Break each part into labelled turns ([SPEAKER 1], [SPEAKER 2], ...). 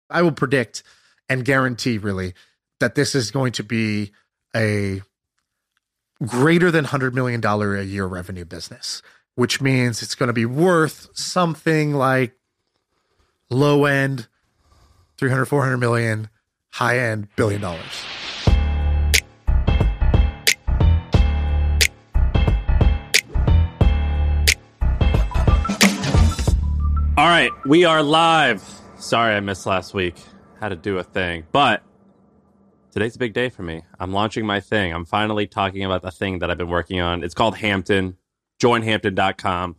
[SPEAKER 1] I will predict and guarantee really that this is going to be a greater than $100 million a year revenue business, which means it's going to be worth something like low end 300, 400 million, high end $1 billion.
[SPEAKER 2] All right, we are live. Sorry I missed last week. Had to do a thing, but today's a big day for me. I'm launching my thing. I'm finally talking about the thing that I've been working on. It's called Hampton. JoinHampton.com.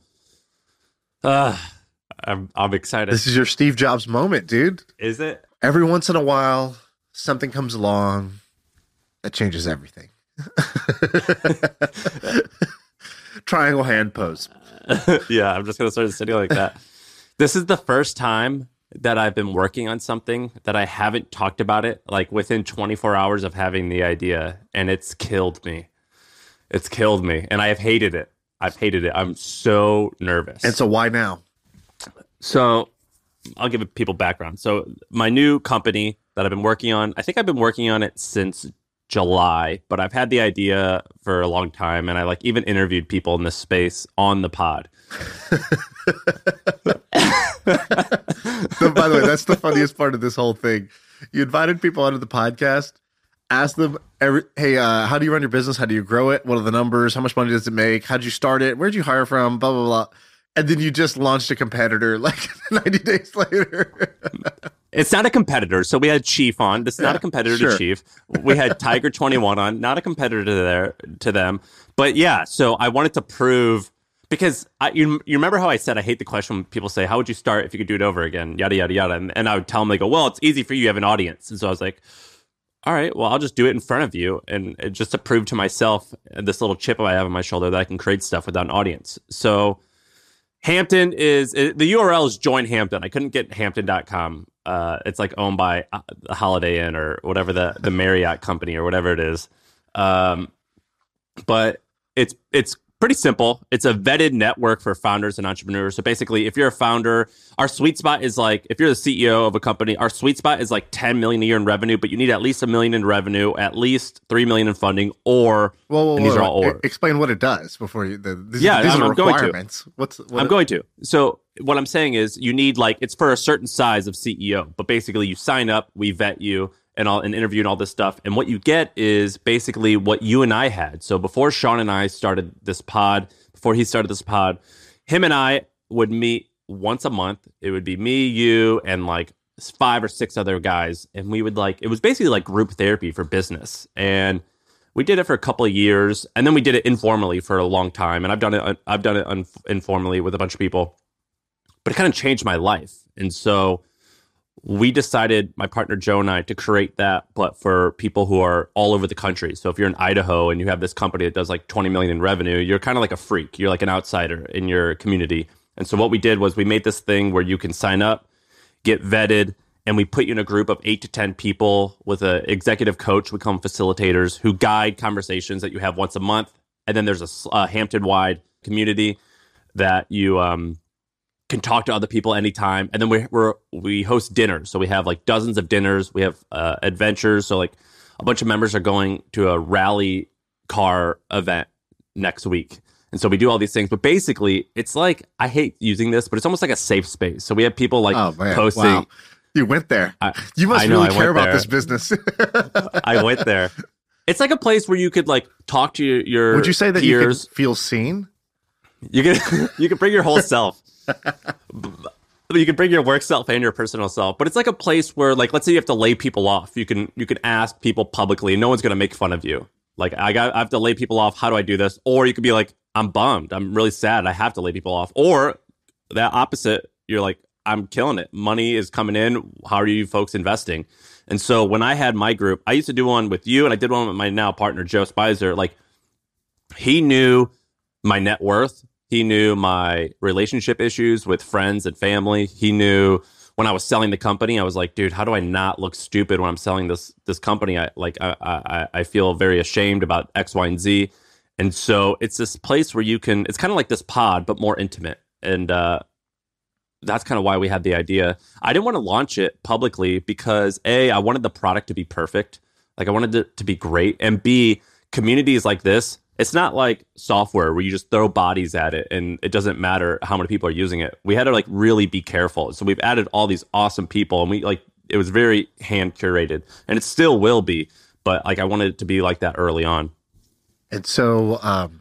[SPEAKER 2] I'm excited.
[SPEAKER 1] This is your Steve Jobs moment, dude.
[SPEAKER 2] Is it?
[SPEAKER 1] Every once in a while, something comes along that changes everything. Triangle hand pose.
[SPEAKER 2] Yeah, I'm just going to start sitting like that. This is the first time that I've been working on something that I haven't talked about it like within 24 hours of having the idea, and it's killed me. It's killed me, and I have hated it. I've hated it. I'm so nervous.
[SPEAKER 1] And so why now?
[SPEAKER 2] So I'll give people background. So my new company that I've been working on, I think I've been working on it since July, but I've had the idea for a long time, and I like even interviewed people in this space on the pod.
[SPEAKER 1] So, by the way, that's the funniest part of this whole thing. You invited people onto the podcast, asked them, hey, how do you run your business? How do you grow it? What are the numbers? How much money does it make? How'd you start it? Where'd you hire from? Blah, blah, blah. And then you just launched a competitor like 90 days later.
[SPEAKER 2] It's not a competitor. So we had Chief on. This is not a competitor to Chief. We had Tiger 21 on. Not a competitor to them. But yeah, so I wanted to prove, because you remember how I said I hate the question when people say, how would you start if you could do it over again? Yada, yada, yada. And I would tell them, they go, well, it's easy for you. You have an audience. And so I was like, all right, well, I'll just do it in front of you. And just to prove to myself, this little chip I have on my shoulder, that I can create stuff without an audience. So Hampton the URL is Join Hampton. I couldn't get Hampton.com. It's like owned by the Holiday Inn or whatever, the Marriott company or whatever it is. But it's pretty simple. It's a vetted network for founders and entrepreneurs. So basically, if you're a founder, our sweet spot is like, if you're the CEO of a company, our sweet spot is like 10 million a year in revenue, but you need at least $1 million in revenue, at least 3 million in funding, or and these are all or.
[SPEAKER 1] Explain what it does before you. These
[SPEAKER 2] I'm
[SPEAKER 1] are
[SPEAKER 2] going
[SPEAKER 1] requirements.
[SPEAKER 2] to. I'm going to. So what I'm saying is, you need it's for a certain size of CEO, but basically you sign up, we vet you, and interview and all this stuff. And what you get is basically what you and I had. So before Sean and I started this pod, before he started this pod, him and I would meet once a month. It would be me, you, and like 5 or 6 other guys. And we would it was basically like group therapy for business. And we did it for a couple of years. And then we did it informally for a long time. And I've done it informally with a bunch of people. But it kind of changed my life. And so we decided, my partner Joe and I, to create that, but for people who are all over the country. So if you're in Idaho and you have this company that does like 20 million in revenue, you're kind of like a freak. You're like an outsider in your community. And so what we did was we made this thing where you can sign up, get vetted, and we put you in a group of 8 to 10 people with an executive coach. We call them facilitators, who guide conversations that you have once a month. And then there's a Hampton-wide community that you can talk to other people anytime. And then we host dinners. So we have like dozens of dinners. We have adventures. So like a bunch of members are going to a rally car event next week. And so we do all these things. But basically, it's like, I hate using this, but it's almost like a safe space. So we have people posting.
[SPEAKER 1] Wow. You went there. You must really care about this business.
[SPEAKER 2] I went there. It's like a place where you could like talk to your
[SPEAKER 1] Would you say that
[SPEAKER 2] peers.
[SPEAKER 1] You could feel seen?
[SPEAKER 2] You can bring your whole self. You can bring your work self and your personal self, but it's like a place where, like, let's say you have to lay people off. You can ask people publicly, and no one's going to make fun of you. Like, I have to lay people off. How do I do this? Or you could be like, I'm bummed. I'm really sad. I have to lay people off. Or that opposite, you're like, I'm killing it. Money is coming in. How are you folks investing? And so when I had my group, I used to do one with you, and I did one with my now partner, Joe Spicer. Like, he knew my net worth. He knew my relationship issues with friends and family. He knew when I was selling the company, I was like, dude, how do I not look stupid when I'm selling this company? I feel very ashamed about X, Y, and Z. And so it's this place where you can, it's kind of like this pod, but more intimate. And that's kind of why we had the idea. I didn't want to launch it publicly because A, I wanted the product to be perfect. Like I wanted it to be great. And B, communities like this, it's not like software where you just throw bodies at it and it doesn't matter how many people are using it. We had to like really be careful. So we've added all these awesome people, and we like, it was very hand curated, and it still will be. But like I wanted it to be like that early on.
[SPEAKER 1] And so,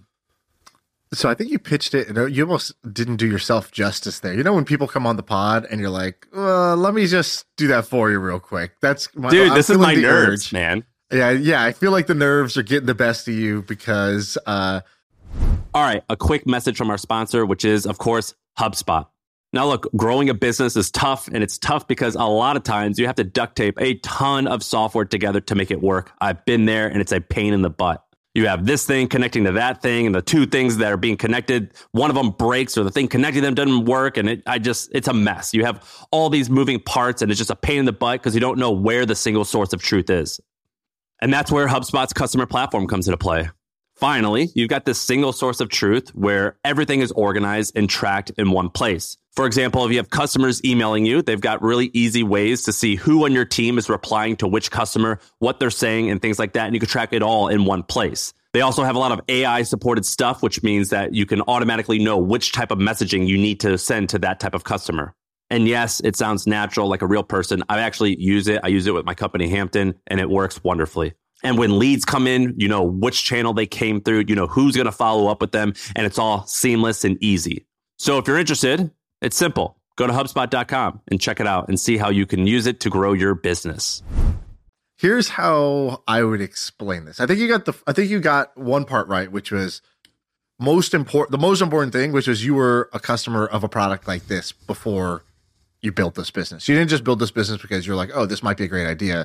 [SPEAKER 1] so I think you pitched it, and you almost didn't do yourself justice there. You know, when people come on the pod and you're like, let me just do that for you real quick. That's my,
[SPEAKER 2] dude,
[SPEAKER 1] I'm
[SPEAKER 2] this is my
[SPEAKER 1] nerves,
[SPEAKER 2] urge, man.
[SPEAKER 1] Yeah. I feel like the nerves are getting the best of you because.
[SPEAKER 2] All right, a quick message from our sponsor, which is, of course, HubSpot. Now, look, growing a business is tough, and it's tough because a lot of times you have to duct tape a ton of software together to make it work. I've been there, and it's a pain in the butt. You have this thing connecting to that thing, and the two things that are being connected, one of them breaks, or the thing connecting them doesn't work, and it's a mess. You have all these moving parts, and it's just a pain in the butt because you don't know where the single source of truth is. And that's where HubSpot's customer platform comes into play. Finally, you've got this single source of truth where everything is organized and tracked in one place. For example, if you have customers emailing you, they've got really easy ways to see who on your team is replying to which customer, what they're saying, and things like that. And you can track it all in one place. They also have a lot of AI supported stuff, which means that you can automatically know which type of messaging you need to send to that type of customer. And yes, it sounds natural, like a real person. I actually use it. I use it with my company, Hampton, and it works wonderfully. And when leads come in, you know which channel they came through, you know who's going to follow up with them, and it's all seamless and easy. So if you're interested, it's simple. Go to HubSpot.com and check it out and see how you can use it to grow your business.
[SPEAKER 1] Here's how I would explain this. I think you got one part right, which was the most important thing, which was you were a customer of a product like this before you built this business. You didn't just build this business because you're like, oh, this might be a great idea.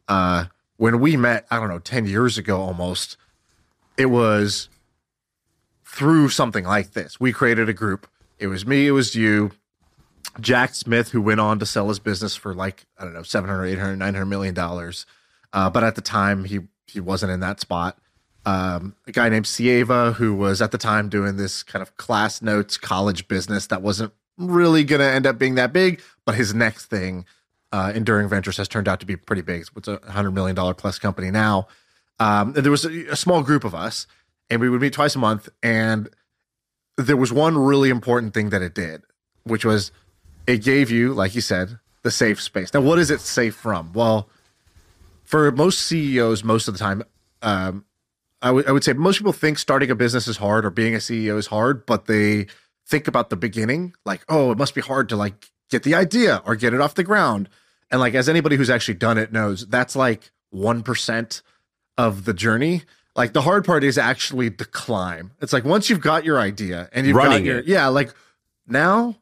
[SPEAKER 1] When we met, 10 years ago almost, it was through something like this. We created a group. It was me, it was you, Jack Smith, who went on to sell his business for $700, $800, $900 million. But at the time, he wasn't in that spot. A guy named Sieva, who was at the time doing this kind of class notes college business that wasn't really going to end up being that big, but his next thing, Enduring Ventures, has turned out to be pretty big. It's a $100 million plus company now. There was a small group of us, and we would meet twice a month. And there was one really important thing that it did, which was it gave you, like you said, the safe space. Now, what is it safe from? Well, for most CEOs, most of the time, I would say most people think starting a business is hard or being a CEO is hard, but they think about the beginning, like, oh, it must be hard to like get the idea or get it off the ground. And like, as anybody who's actually done it knows, that's like 1% of the journey. Like the hard part is actually the climb. It's like once you've got your idea and you've got your, like now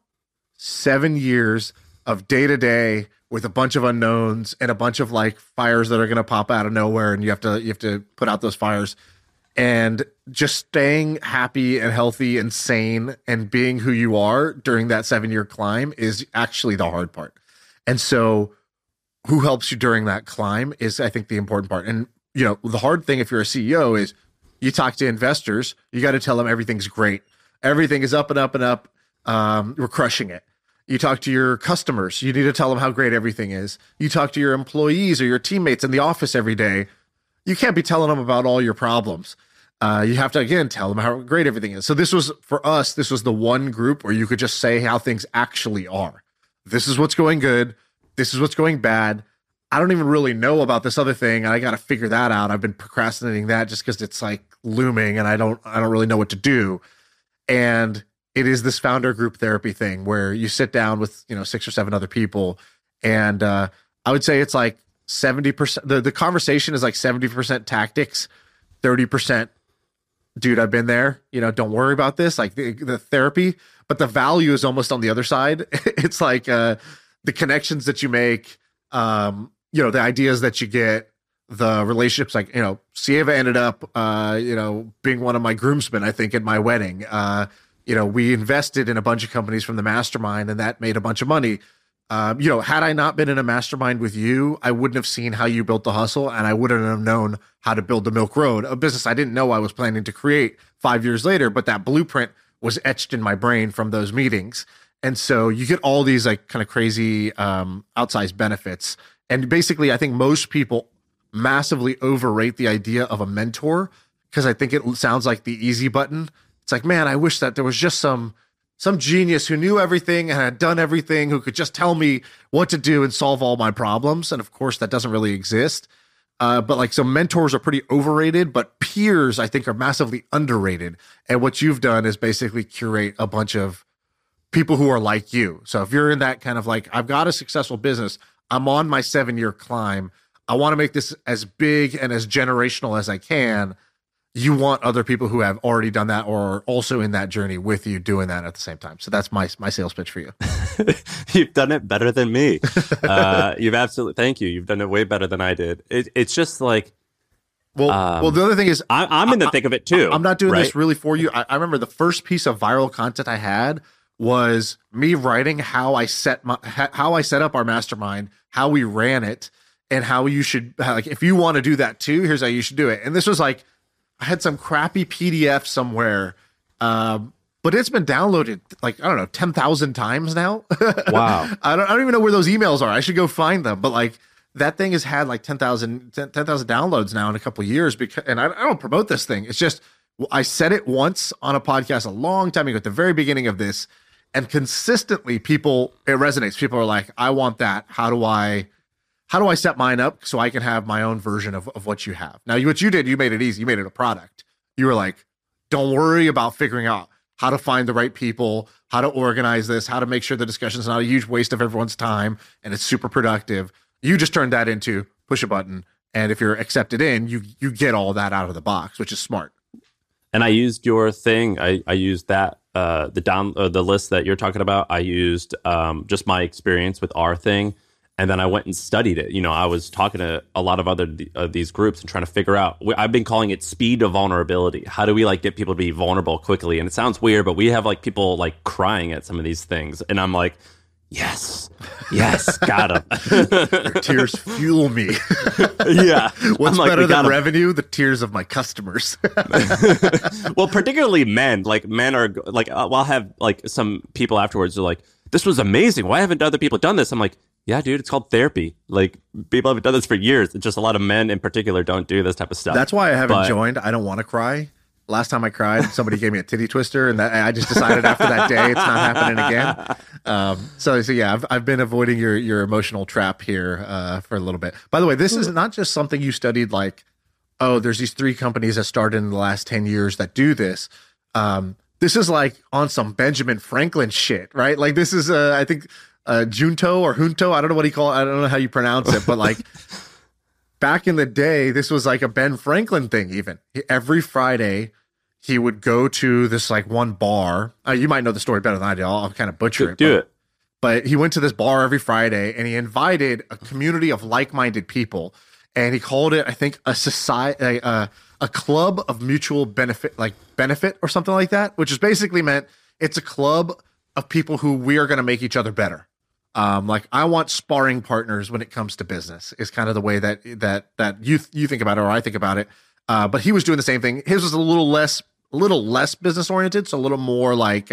[SPEAKER 1] 7 years of day to day with a bunch of unknowns and a bunch of like fires that are going to pop out of nowhere. And you have to put out those fires, and just staying happy and healthy and sane and being who you are during that 7-year climb is actually the hard part. And so who helps you during that climb is, I think, the important part. And, you know, the hard thing if you're a CEO is you talk to investors, you got to tell them everything's great. Everything is up and up and up. We're crushing it. You talk to your customers, you need to tell them how great everything is. You talk to your employees or your teammates in the office every day. You can't be telling them about all your problems. You have to, again, tell them how great everything is. So this was, for us, this was the one group where you could just say how things actually are. This is what's going good. This is what's going bad. I don't even really know about this other thing, and I got to figure that out. I've been procrastinating that just because it's like looming, and I don't really know what to do. And it is this founder group therapy thing where you sit down with 6 or 7 other people, and I would say it's like 70%. The conversation is like 70% tactics, 30%. Dude, I've been there. Don't worry about this. Like the therapy, but the value is almost on the other side. It's like the connections that you make, the ideas that you get, the relationships. Like Sieva ended up, being one of my groomsmen, I think, at my wedding. We invested in a bunch of companies from the mastermind, and that made a bunch of money. Had I not been in a mastermind with you, I wouldn't have seen how you built the hustle, and I wouldn't have known how to build the Milk Road, a business I didn't know I was planning to create 5 years later, but that blueprint was etched in my brain from those meetings. And so you get all these like kind of crazy outsized benefits. And basically, I think most people massively overrate the idea of a mentor because I think it sounds like the easy button. It's like, man, I wish that there was just some genius who knew everything and had done everything, who could just tell me what to do and solve all my problems. And of course, that doesn't really exist. But like, so mentors are pretty overrated, but peers, I think, are massively underrated. And what you've done is basically curate a bunch of people who are like you. So if you're in that kind of like, I've got a successful business, I'm on my 7-year climb, I want to make this as big and as generational as I can. You want other people who have already done that or are also in that journey with you doing that at the same time. So that's my sales pitch for you.
[SPEAKER 2] You've done it better than me. You've absolutely, thank you. You've done it way better than I did. It's just like,
[SPEAKER 1] well, the other thing is
[SPEAKER 2] I'm in the thick of it too.
[SPEAKER 1] I'm not doing this really for you. I remember the first piece of viral content I had was me writing how I set up our mastermind, how we ran it, and how you should, like, if you want to do that too, here's how you should do it. And this was like, I had some crappy PDF somewhere, but it's been downloaded like, I don't know, 10,000 times now.
[SPEAKER 2] Wow.
[SPEAKER 1] I don't even know where those emails are. I should go find them. But like, that thing has had like 10,000 downloads now in a couple of years and I don't promote this thing. It's just, I said it once on a podcast a long time ago at the very beginning of this, and consistently it resonates. People are like, I want that. How do I set mine up so I can have my own version of what you have? Now, what you did, you made it easy. You made it a product. You were like, don't worry about figuring out how to find the right people, how to organize this, how to make sure the discussion is not a huge waste of everyone's time and it's super productive. You just turned that into push a button. And if you're accepted in, you get all that out of the box, which is smart.
[SPEAKER 2] And I used your thing. I used that, the list that you're talking about. I used just my experience with our thing. And then I went and studied it. You know, I was talking to a lot of other these groups and trying to figure out. I've been calling it speed of vulnerability. How do we like get people to be vulnerable quickly? And it sounds weird, but we have like people like crying at some of these things, and I'm like, yes, got him.
[SPEAKER 1] Your tears fuel me.
[SPEAKER 2] Yeah,
[SPEAKER 1] what's better than revenue? The tears of my customers.
[SPEAKER 2] Well, particularly men. Like men are like, I'll have like some people afterwards are like, this was amazing. Why haven't other people done this? I'm like, yeah, dude, it's called therapy. Like, people haven't done this for years. It's just a lot of men in particular don't do this type of stuff.
[SPEAKER 1] That's why I haven't joined. I don't want to cry. Last time I cried, somebody gave me a titty twister, and I just decided after that day it's not happening again. So yeah, I've been avoiding your emotional trap here for a little bit. By the way, this is not just something you studied like, oh, there's these 3 companies that started in the last 10 years that do this. This is like on some Benjamin Franklin shit, right? Like this is, I think, Junto or Junto. I don't know what he called it. I don't know how you pronounce it, but like back in the day, this was like a Ben Franklin thing. Even every Friday, he would go to this like one bar. You might know the story better than I do. I'll kind of butcher it.
[SPEAKER 2] Do it.
[SPEAKER 1] But he went to this bar every Friday, and he invited a community of like-minded people, and he called it, I think, a society, a club of mutual benefit or something like that, which is basically meant it's a club of people who we are going to make each other better. Like I want sparring partners when it comes to business is kind of the way that you think about it, or I think about it. But he was doing the same thing. His was a little less business oriented. So a little more like,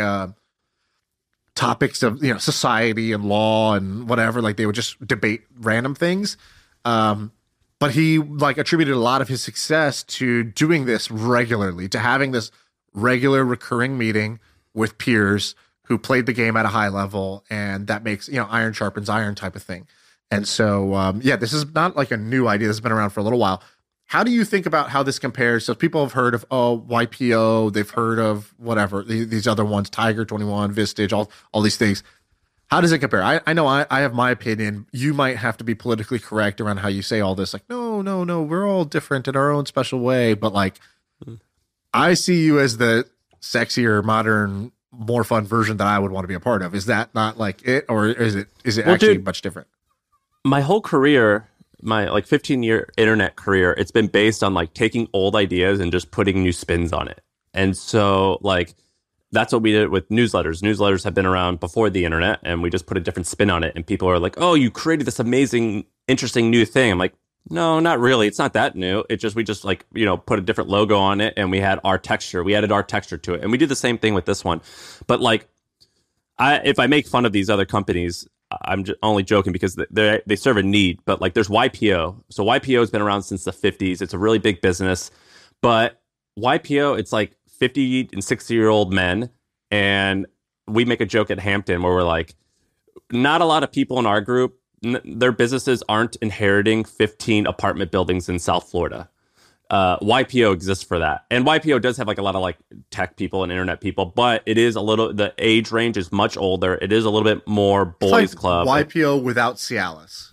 [SPEAKER 1] topics of, society and law and whatever, like they would just debate random things. But he like attributed a lot of his success to doing this regularly, to having this regular recurring meeting with peers who played the game at a high level, and that makes, iron sharpens iron type of thing. And so, this is not like a new idea. This has been around for a little while. How do you think about how this compares? So people have heard of, YPO, they've heard of whatever, these other ones, Tiger 21, Vistage, all these things. How does it compare? I know I have my opinion. You might have to be politically correct around how you say all this. Like, no, we're all different in our own special way. But like, I see you as the sexier, modern, more fun version that I would want to be a part of. Is that not like it, or is it actually much different?
[SPEAKER 2] My whole career, my like 15-year internet career, it's been based on like taking old ideas and just putting new spins on it. And so like that's what we did with newsletters. Newsletters have been around before the internet, and we just put a different spin on it. And people are like, oh, you created this amazing, interesting new thing. I'm like, no, not really. It's not that new. We just like, put a different logo on it, and we had our texture. We added our texture to it. And we do the same thing with this one. But like, if I make fun of these other companies, I'm only joking because they serve a need. But like, there's YPO. So YPO has been around since the 50s. It's a really big business, but YPO, it's like 50 and 60-year-old men, and we make a joke at Hampton where we're like, not a lot of people in our group, their businesses aren't inheriting 15 apartment buildings in South Florida. YPO exists for that. And YPO does have like a lot of like tech people and internet people, but it is the age range is much older. It is a little bit more boys club.
[SPEAKER 1] YPO without Cialis.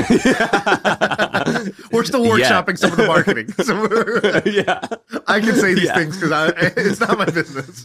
[SPEAKER 1] We're still workshopping some of the marketing. So I can say these things because it's not my business.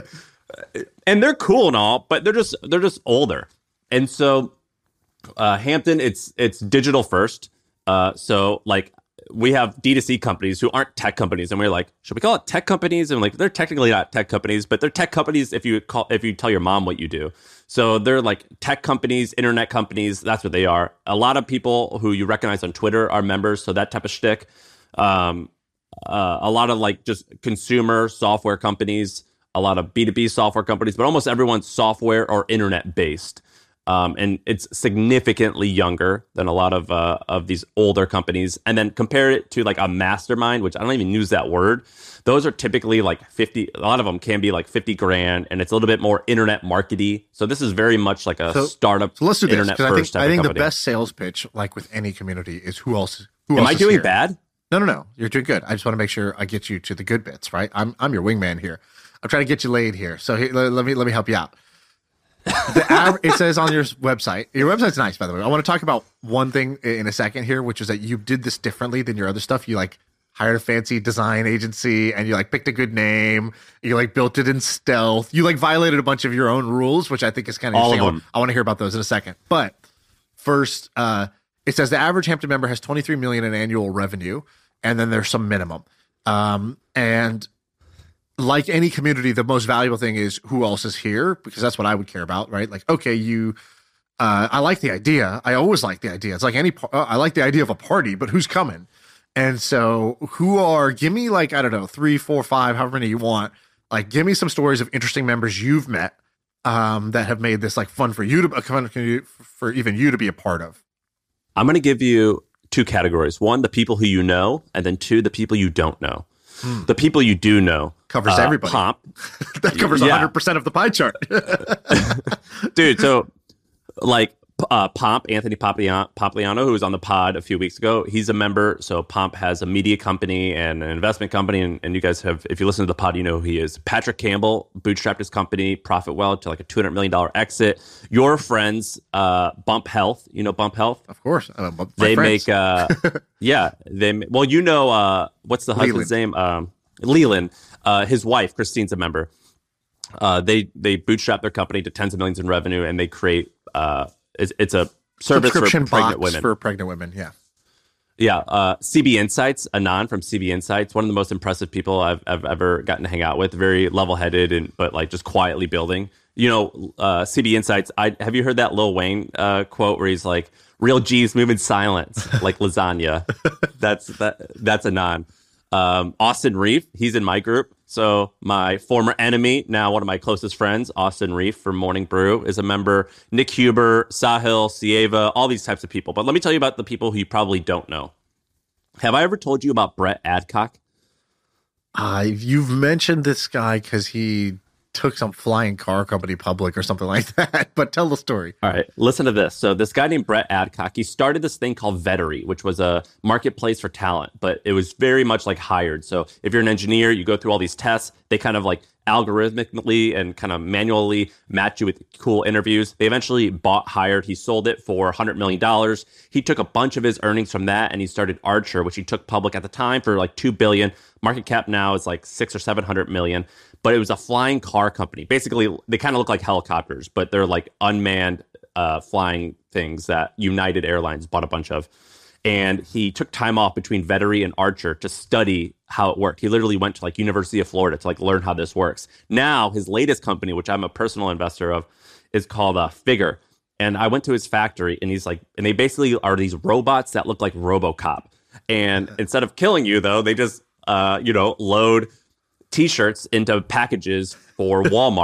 [SPEAKER 2] And they're cool and all, but they're just older. And so Hampton, it's digital first. So like we have D2C companies who aren't tech companies, and we're like, should we call it tech companies? And like, they're technically not tech companies, but they're tech companies if you tell your mom what you do. So they're like tech companies, internet companies. That's what they are. A lot of people who you recognize on Twitter are members, so that type of shtick. A lot of like just consumer software companies, a lot of B2B software companies, but almost everyone's software or internet based. And it's significantly younger than a lot of these older companies. And then compare it to like a mastermind, which I don't even use that word. Those are typically like 50. A lot of them can be like 50 grand, and it's a little bit more internet markety. So this is very much like a startup.
[SPEAKER 1] So let's do this,
[SPEAKER 2] internet first.
[SPEAKER 1] I think the
[SPEAKER 2] company.
[SPEAKER 1] best sales pitch, like with any community, is who else.
[SPEAKER 2] Am I doing
[SPEAKER 1] here?
[SPEAKER 2] bad?
[SPEAKER 1] No. You're doing good. I just want to make sure I get you to the good bits. Right. I'm your wingman here. I'm trying to get you laid here. So let me help you out. It says on your website. Your website's nice, by the way. I want to talk about one thing in a second here, which is that you did this differently than your other stuff. You like hired a fancy design agency, and you like picked a good name. You like built it in stealth. You like violated a bunch of your own rules, which I think is kind of interesting.
[SPEAKER 2] All of them.
[SPEAKER 1] I want to hear about those in a second. But first, it says the average Hampton member has 23 million in annual revenue, and then there's some minimum. And like any community, the most valuable thing is who else is here, because that's what I would care about, right? Like, okay, I like the idea. I always like the idea. It's like I like the idea of a party, but who's coming? And so give me like, I don't know, 3, 4, 5, however many you want. Like, give me some stories of interesting members you've met that have made this like fun for you for even you to be a part of. I'm
[SPEAKER 2] going to give you 2 categories. 1, the people who you know, and then 2, the people you don't know. The people you do know
[SPEAKER 1] covers everybody.
[SPEAKER 2] Pomp.
[SPEAKER 1] That covers 100% of the pie chart.
[SPEAKER 2] Dude, so like Pomp, Anthony Pompliano, who was on the pod a few weeks ago, he's a member. So Pomp has a media company and an investment company. And you guys have, if you listen to the pod, you know who he is. Patrick Campbell bootstrapped his company, profit well, to like a $200 million exit. Your friends, Bump Health, you know Bump Health?
[SPEAKER 1] Of course.
[SPEAKER 2] They make, what's the husband's name? Leland. His wife, Christine's a member. They bootstrap their company to tens of millions in revenue, and they create, it's a service for pregnant women.
[SPEAKER 1] For pregnant women, yeah.
[SPEAKER 2] Yeah, CB Insights, Anand from CB Insights, one of the most impressive people I've ever gotten to hang out with. Very level-headed, but like just quietly building. You know, CB Insights. Have you heard that Lil Wayne quote where he's like, "Real G's move in silence, like lasagna." That's Anand. Austin Reef, he's in my group. So my former enemy, now one of my closest friends, Austin Reef from Morning Brew, is a member. Nick Huber, Sahil, Sieva, all these types of people. But let me tell you about the people who you probably don't know. Have I ever told you about Brett Adcock?
[SPEAKER 1] You've mentioned this guy because he took some flying car company public or something like that. But tell the story.
[SPEAKER 2] All right, listen to this. So this guy named Brett Adcock, he started this thing called Vettery, which was a marketplace for talent, but it was very much like Hired. So if you're an engineer, you go through all these tests. They kind of like algorithmically and kind of manually match you with cool interviews. They eventually bought Hired. He sold it for $100 million. He took a bunch of his earnings from that and he started Archer, which he took public at the time for like $2 billion. Market cap now is like 600 or 700 million. But it was a flying car company. Basically, they kind of look like helicopters, but they're like unmanned flying things that United Airlines bought a bunch of. And he took time off between Vettery and Archer to study how it worked. He literally went to like University of Florida to like learn how this works. Now, his latest company, which I'm a personal investor of, is called Figure. And I went to his factory, and he's like, and they basically are these robots that look like RoboCop. And instead of killing you, though, they just load T-shirts into packages for Walmart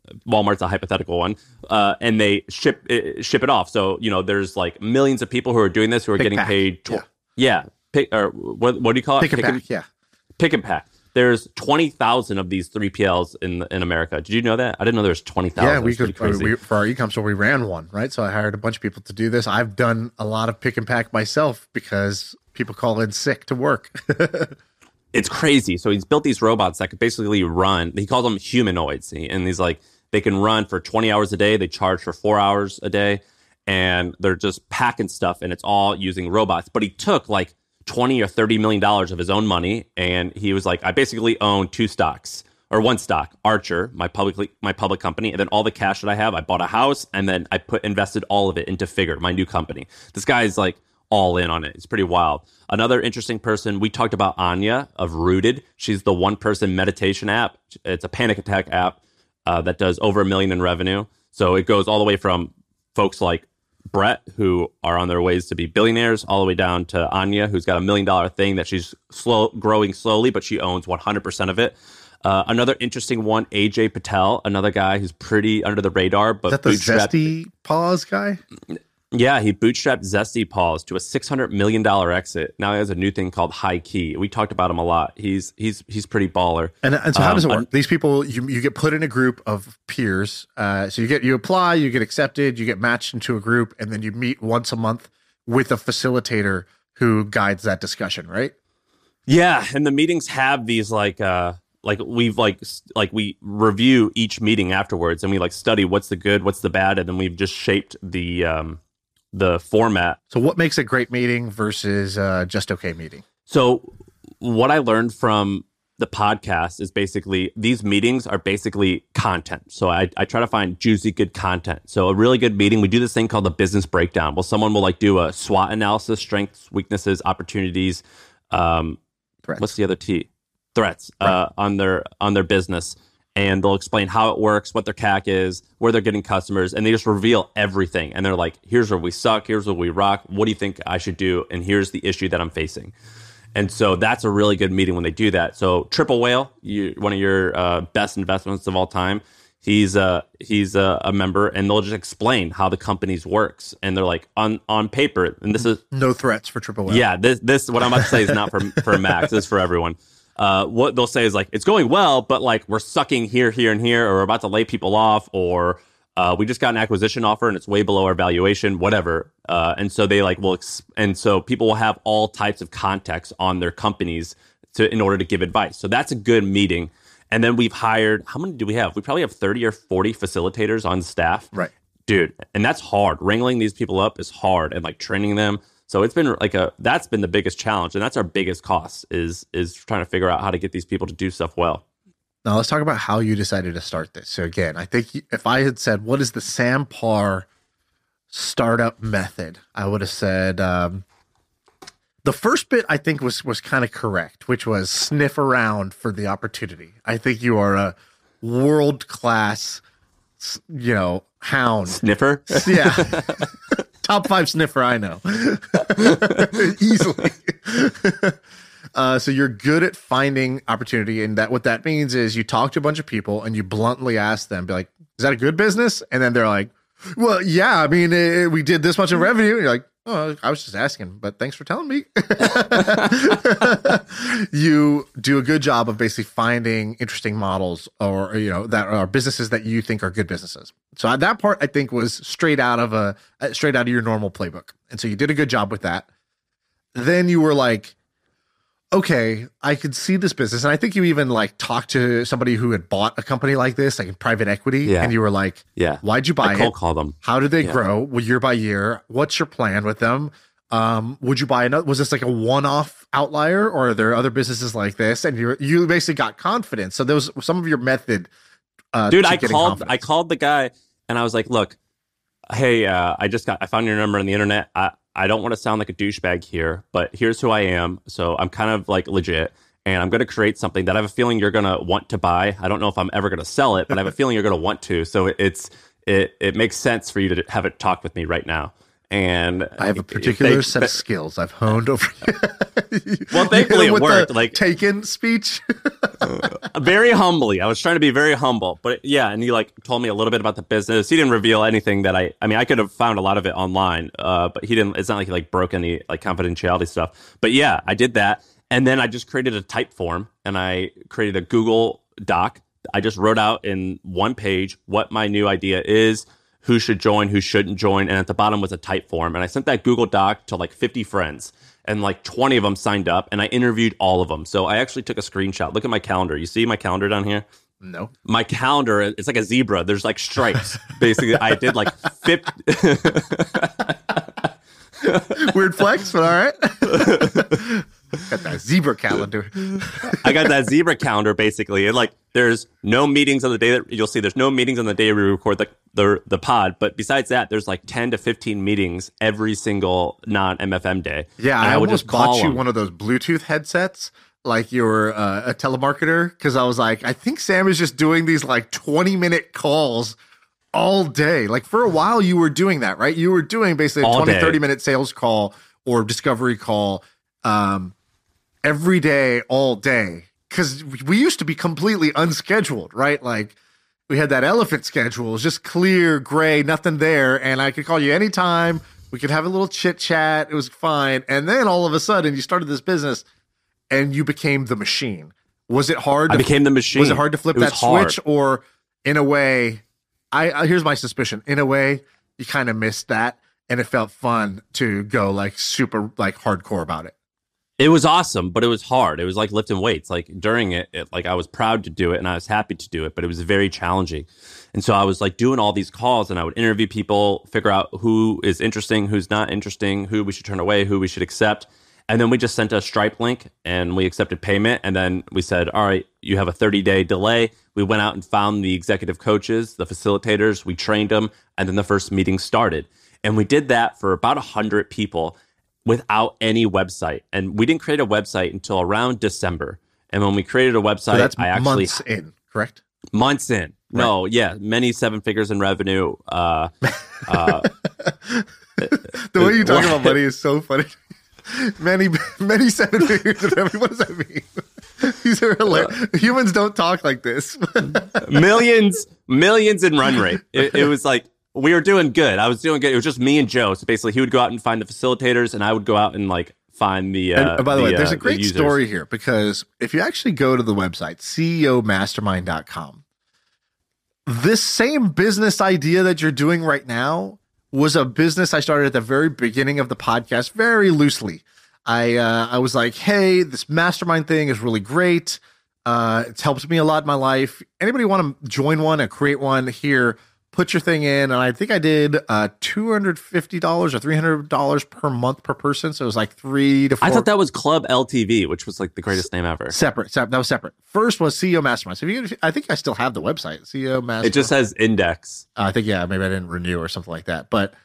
[SPEAKER 2] Walmart's a hypothetical one, and they ship it off. So there's like millions of people who are doing this who are getting paid. Or what do you call it?
[SPEAKER 1] Pick and pack. Yeah,
[SPEAKER 2] pick and pack. There's 20,000 of these 3PLs in America. Did you know that? I didn't know there was 20,000.
[SPEAKER 1] Yeah, for our e-com store, we ran one, right? So I hired a bunch of people to do this. I've done a lot of pick and pack myself because people call in sick to work.
[SPEAKER 2] It's crazy. So he's built these robots that could basically run. He calls them humanoids. And he's like, they can run for 20 hours a day. They charge for 4 hours a day. And they're just packing stuff. And it's all using robots. But he took like $20 or $30 million of his own money, and he was like, I basically own two stocks, or one stock, Archer, my public company, and then all the cash that I have, I bought a house, and then I invested all of it into Figure, my new company. This guy is like all in on it. It's pretty wild. Another interesting person, we talked about Anya of Rooted. She's the one-person meditation app. It's a panic attack app that does over $1 million in revenue. So it goes all the way from folks like Brett, who are on their ways to be billionaires, all the way down to Anya, who's got $1 million thing that she's growing slowly, but she owns 100% of it. Another interesting one, AJ Patel, another guy who's pretty under the radar. But
[SPEAKER 1] is that the Zesty Paws guy?
[SPEAKER 2] Yeah, he bootstrapped Zesty Paws to a $600 million exit. Now he has a new thing called High Key. We talked about him a lot. He's pretty baller.
[SPEAKER 1] And so how does it work? These people, you get put in a group of peers. So you apply, you get accepted, you get matched into a group, and then you meet once a month with a facilitator who guides that discussion, right?
[SPEAKER 2] Yeah, and the meetings have these we review each meeting afterwards, and we study what's the good, what's the bad, and then we've just shaped the format.
[SPEAKER 1] So what makes a great meeting versus just okay meeting?
[SPEAKER 2] So what I learned from the podcast is basically these meetings are basically content. So I try to find juicy, good content. So a really good meeting, we do this thing called the business breakdown. Well, someone will do a SWOT analysis, strengths, weaknesses, opportunities.
[SPEAKER 1] Threats.
[SPEAKER 2] What's the other T? Threats
[SPEAKER 1] right.
[SPEAKER 2] on their business. And they'll explain how it works, what their CAC is, where they're getting customers, and they just reveal everything. And they're like, here's where we suck, here's where we rock, what do you think I should do? And here's the issue that I'm facing. And so that's a really good meeting when they do that. So Triple Whale, one of your best investments of all time, he's a member, and they'll just explain how the company's works. And they're like, on paper, and this is...
[SPEAKER 1] No threats for Triple Whale.
[SPEAKER 2] Yeah, this what I'm about to say is not for Max, it's for everyone. What they'll say is it's going well, but we're sucking here, and here, or we're about to lay people off, or we just got an acquisition offer and it's way below our valuation, whatever. And so they and so people will have all types of context on their companies in order to give advice. So that's a good meeting. And then we've hired, how many do we have? We probably have 30 or 40 facilitators on staff.
[SPEAKER 1] Right.
[SPEAKER 2] Dude, and that's hard. Wrangling these people up is hard, and training them. So it's been that's been the biggest challenge, and that's our biggest cost is trying to figure out how to get these people to do stuff well.
[SPEAKER 1] Now let's talk about how you decided to start this. So again, I think if I had said, what is the Sam Parr startup method? I would have said the first bit I think was kind of correct, which was sniff around for the opportunity. I think you are a world-class, hound.
[SPEAKER 2] Sniffer?
[SPEAKER 1] Yeah. Top 5 sniffer I know. Easily. So you're good at finding opportunity, and what that means is you talk to a bunch of people and you bluntly ask them, be like, is that a good business? And then they're like, well, yeah, I mean, we did this much in revenue. And you're like, oh, I was just asking, but thanks for telling me. You do a good job of basically finding interesting models or, that are businesses that you think are good businesses. So that part, I think, was straight out of your normal playbook. And so you did a good job with that. Then you were like, okay, I could see this business. And I think you even talked to somebody who had bought a company like this, in private equity.
[SPEAKER 2] Yeah.
[SPEAKER 1] And you were like,
[SPEAKER 2] yeah,
[SPEAKER 1] why'd you buy it?
[SPEAKER 2] Cold call them.
[SPEAKER 1] How did they grow year by year? What's your plan with them? Would you buy another? Was this a one-off outlier, or are there other businesses like this? And you basically got confidence. So there was some of your method.
[SPEAKER 2] Dude, I called the guy and I was like, look, hey, I found your number on the internet. I don't want to sound like a douchebag here, but here's who I am. So I'm kind of legit, and I'm going to create something that I have a feeling you're going to want to buy. I don't know if I'm ever going to sell it, but I have a feeling you're going to want to. So it makes sense for you to have it talk with me right now. And
[SPEAKER 1] I have a particular set of skills I've honed over.
[SPEAKER 2] Well, thankfully it worked. Like
[SPEAKER 1] Taken speech.
[SPEAKER 2] Very humbly. I was trying to be very humble, but yeah. And he like told me a little bit about the business. He didn't reveal anything that I mean, I could have found a lot of it online, but he didn't. It's not like he like broke any like confidentiality stuff. But yeah, I did that. And then I just created a type form and I created a Google Doc. I just wrote out in one page what my new idea is, who should join, who shouldn't join. And at the bottom was a type form. And I sent that Google Doc to like 50 friends. And like 20 of them signed up. And I interviewed all of them. So I actually took a screenshot. Look at my calendar. You see my calendar down here?
[SPEAKER 1] No.
[SPEAKER 2] My calendar, it's like a zebra. There's like stripes. Basically, I did like 50.
[SPEAKER 1] Weird flex, but all right. Got that zebra calendar.
[SPEAKER 2] I got that zebra calendar, basically. And like, there's no meetings on the day that you'll see. There's no meetings on the day we record the pod. But besides that, there's like 10 to 15 meetings every single non-MFM day.
[SPEAKER 1] Yeah,
[SPEAKER 2] and
[SPEAKER 1] I
[SPEAKER 2] would
[SPEAKER 1] almost
[SPEAKER 2] just call
[SPEAKER 1] bought you
[SPEAKER 2] them.
[SPEAKER 1] one of those Bluetooth headsets, like you're a telemarketer, because I was like, I think Sam is just doing these like 20-minute calls all day. Like for a while, you were doing that, right? You were doing basically a
[SPEAKER 2] All
[SPEAKER 1] 20,
[SPEAKER 2] day.
[SPEAKER 1] 30-minute sales call or discovery call every day, all day. Because we used to be completely unscheduled, right? Like we had that elephant schedule. It was just clear, gray, nothing there. And I could call you anytime. We could have a little chit chat. It was fine. And then all of a sudden you started this business and you became the machine. Was it hard?
[SPEAKER 2] I became the machine.
[SPEAKER 1] Was it hard to flip
[SPEAKER 2] It was
[SPEAKER 1] that
[SPEAKER 2] hard.
[SPEAKER 1] switch? Or in a way, I here's my suspicion. In a way, you kind of missed that. And it felt fun to go like super like hardcore about it.
[SPEAKER 2] It was awesome, but it was hard. It was like lifting weights. Like during it, like I was proud to do it and I was happy to do it, but it was very challenging. And so I was like doing all these calls and I would interview people, figure out who is interesting, who's not interesting, who we should turn away, who we should accept. And then we just sent a Stripe link and we accepted payment. And then we said, all right, you have a 30-day delay. We went out and found the executive coaches, the facilitators. We trained them. And then the first meeting started. And we did that for about 100 people without any website. And we didn't create a website until around December. And when we created a website,
[SPEAKER 1] So that's
[SPEAKER 2] I actually
[SPEAKER 1] months in, correct?
[SPEAKER 2] months in. No, yeah, many 7 figures in revenue.
[SPEAKER 1] The way you talk about money is so funny. Many 7 figures of everyone. What does that mean? These are hilarious. Humans don't talk like this.
[SPEAKER 2] millions in run rate. It was like, we were doing good. I was doing good. It was just me and Joe. So basically he would go out and find the facilitators and I would go out and like find the
[SPEAKER 1] And by the way, there's a great
[SPEAKER 2] users.
[SPEAKER 1] story here because if you actually go to the website, ceomastermind.com, this same business idea that you're doing right now was a business I started at the very beginning of the podcast, very loosely. I was like, hey, this mastermind thing is really great. It's helped me a lot in my life. Anybody want to join one and create one here? Put your thing in. And I think I did $250 or $300 per month per person. So it was like 3 to 4.
[SPEAKER 2] I thought that was Club LTV, which was like the greatest name ever.
[SPEAKER 1] Separate. That was separate. First was CEO Mastermind. So I think I still have the website, CEO Mastermind.
[SPEAKER 2] It just says index.
[SPEAKER 1] I think, yeah, maybe I didn't renew or something like that. But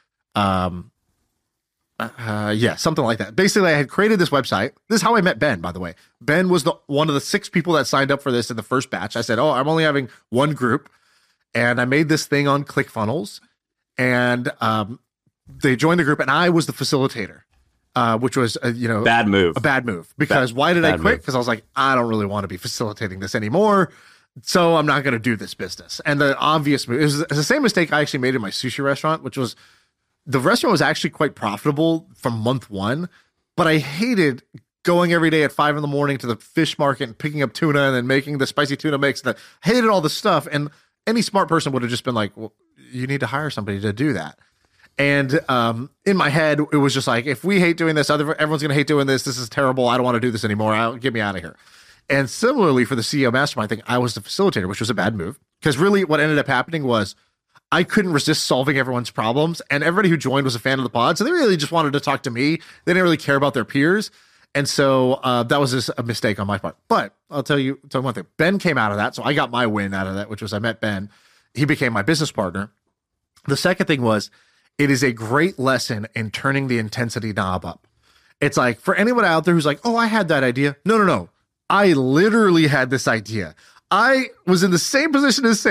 [SPEAKER 1] yeah, something like that. Basically, I had created this website. This is how I met Ben, by the way. Ben was one of the 6 people that signed up for this in the first batch. I said, I'm only having one group. And I made this thing on ClickFunnels. And they joined the group, and I was the facilitator, which was,
[SPEAKER 2] Bad move.
[SPEAKER 1] a bad move. Because why did I
[SPEAKER 2] bad
[SPEAKER 1] quit?
[SPEAKER 2] move.
[SPEAKER 1] Because I was like, I don't really want to be facilitating this anymore. So I'm not going to do this business. And the obvious move, it was the same mistake I actually made in my sushi restaurant, which was the restaurant was actually quite profitable from month 1, but I hated going every day at 5 a.m. to the fish market and picking up tuna and then making the spicy tuna mix. I hated all this stuff. And any smart person would have just been like, well, you need to hire somebody to do that. And in my head, it was just like, if we hate doing this, everyone's going to hate doing this. This is terrible. I don't want to do this anymore. Get me out of here. And similarly for the CEO Mastermind thing, I was the facilitator, which was a bad move. Because really what ended up happening was I couldn't resist solving everyone's problems. And everybody who joined was a fan of the pod. So they really just wanted to talk to me. They didn't really care about their peers. And so that was just a mistake on my part. But I'll tell you one thing. Ben came out of that. So I got my win out of that, which was I met Ben. He became my business partner. The second thing was it is a great lesson in turning the intensity knob up. It's like for anyone out there who's like, I had that idea. No. I literally had this idea. I was in the same position as Sam,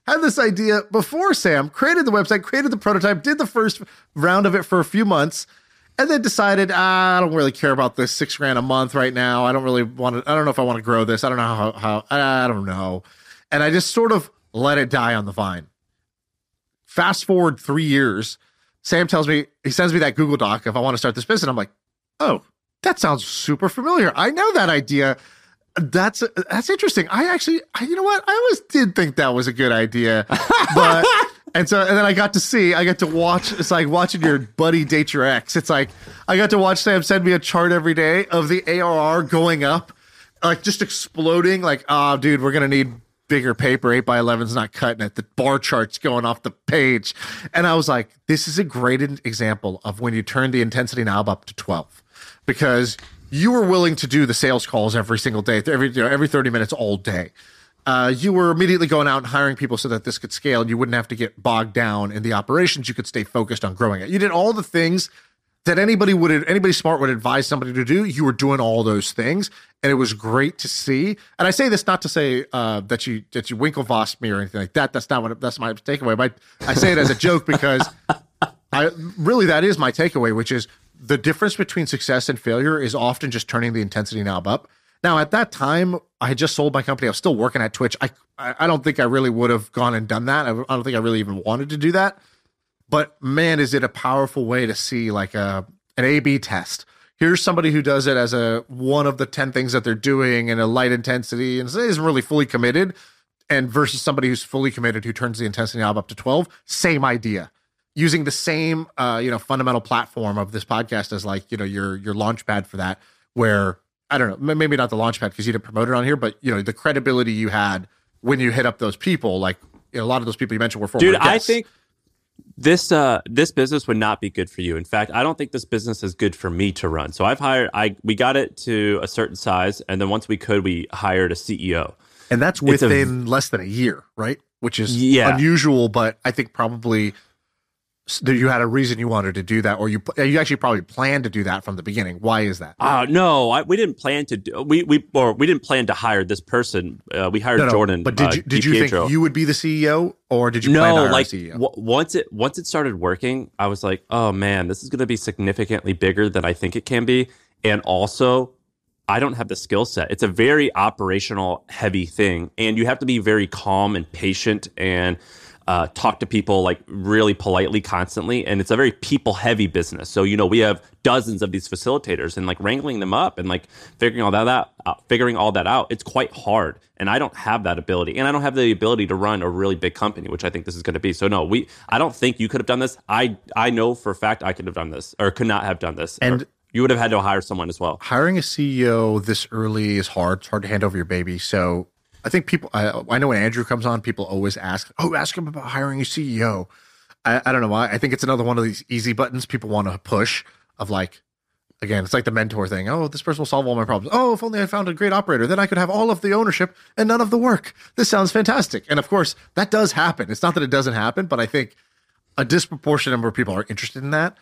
[SPEAKER 1] had this idea before Sam, created the website, created the prototype, did the first round of it for a few months, and then decided, I don't really care about this $6,000 a month right now. I don't really want to, I don't know if I want to grow this. I don't know how I don't know. And I just sort of let it die on the vine. Fast forward 3 years, Sam tells me, he sends me that Google Doc if I want to start this business. I'm like, oh, that sounds super familiar. I know that idea. That's interesting. You know what? I always did think that was a good idea, but and then I got to watch. It's like watching your buddy date your ex. It's like I got to watch Sam send me a chart every day of the ARR going up, like just exploding. Like, oh, dude, we're gonna need bigger paper. 8x11's not cutting it. The bar chart's going off the page, and I was like, this is a great example of when you turn the intensity knob up to 12, because you were willing to do the sales calls every single day, every 30 minutes all day. You were immediately going out and hiring people so that this could scale and you wouldn't have to get bogged down in the operations. You could stay focused on growing it. You did all the things that anybody smart would advise somebody to do. You were doing all those things, and it was great to see. And I say this not to say that you Winklevossed me or anything like that. That's not that's my takeaway. But I say it as a joke because that is my takeaway, which is the difference between success and failure is often just turning the intensity knob up. Now, at that time, I had just sold my company. I was still working at Twitch. I don't think I really would have gone and done that. I don't think I really even wanted to do that. But man, is it a powerful way to see like an A/B test. Here's somebody who does it as one of the 10 things that they're doing in a light intensity and isn't really fully committed, and versus somebody who's fully committed who turns the intensity knob up to 12. Same idea. Using the same, fundamental platform of this podcast as like, your launch pad for that, where, I don't know, maybe not the launch pad because you didn't promote it on here, but, the credibility you had when you hit up those people, like, a lot of those people you mentioned were former guests.
[SPEAKER 2] I think this business would not be good for you. In fact, I don't think this business is good for me to run. So we got it to a certain size, and then once we hired a CEO.
[SPEAKER 1] And that's within less than a year, right? Which is unusual, but I think probably you had a reason you wanted to do that, or you actually probably planned to do that from the beginning. Why is that?
[SPEAKER 2] No, we didn't plan to do. We didn't plan to hire this person. We hired Jordan.
[SPEAKER 1] But did you think you would be the CEO, or did you plan to hire a CEO?
[SPEAKER 2] Once it started working, I was like, oh man, this is going to be significantly bigger than I think it can be, and also, I don't have the skill set. It's a very operational heavy thing, and you have to be very calm and patient and talk to people like really politely constantly. And it's a very people heavy business. So, we have dozens of these facilitators, and like wrangling them up and like figuring all that out. It's quite hard. And I don't have that ability. And I don't have the ability to run a really big company, which I think this is going to be. So no, I don't think you could have done this. I know for a fact I could have done this, or could not have done this. And you would have had to hire someone as well.
[SPEAKER 1] Hiring a CEO this early is hard. It's hard to hand over your baby. So I think people, I know when Andrew comes on, people always ask him about hiring a CEO. I don't know why. I think it's another one of these easy buttons people want to push of like, again, it's like the mentor thing. Oh, this person will solve all my problems. Oh, if only I found a great operator, then I could have all of the ownership and none of the work. This sounds fantastic. And of course, that does happen. It's not that it doesn't happen, but I think a disproportionate number of people are interested in that.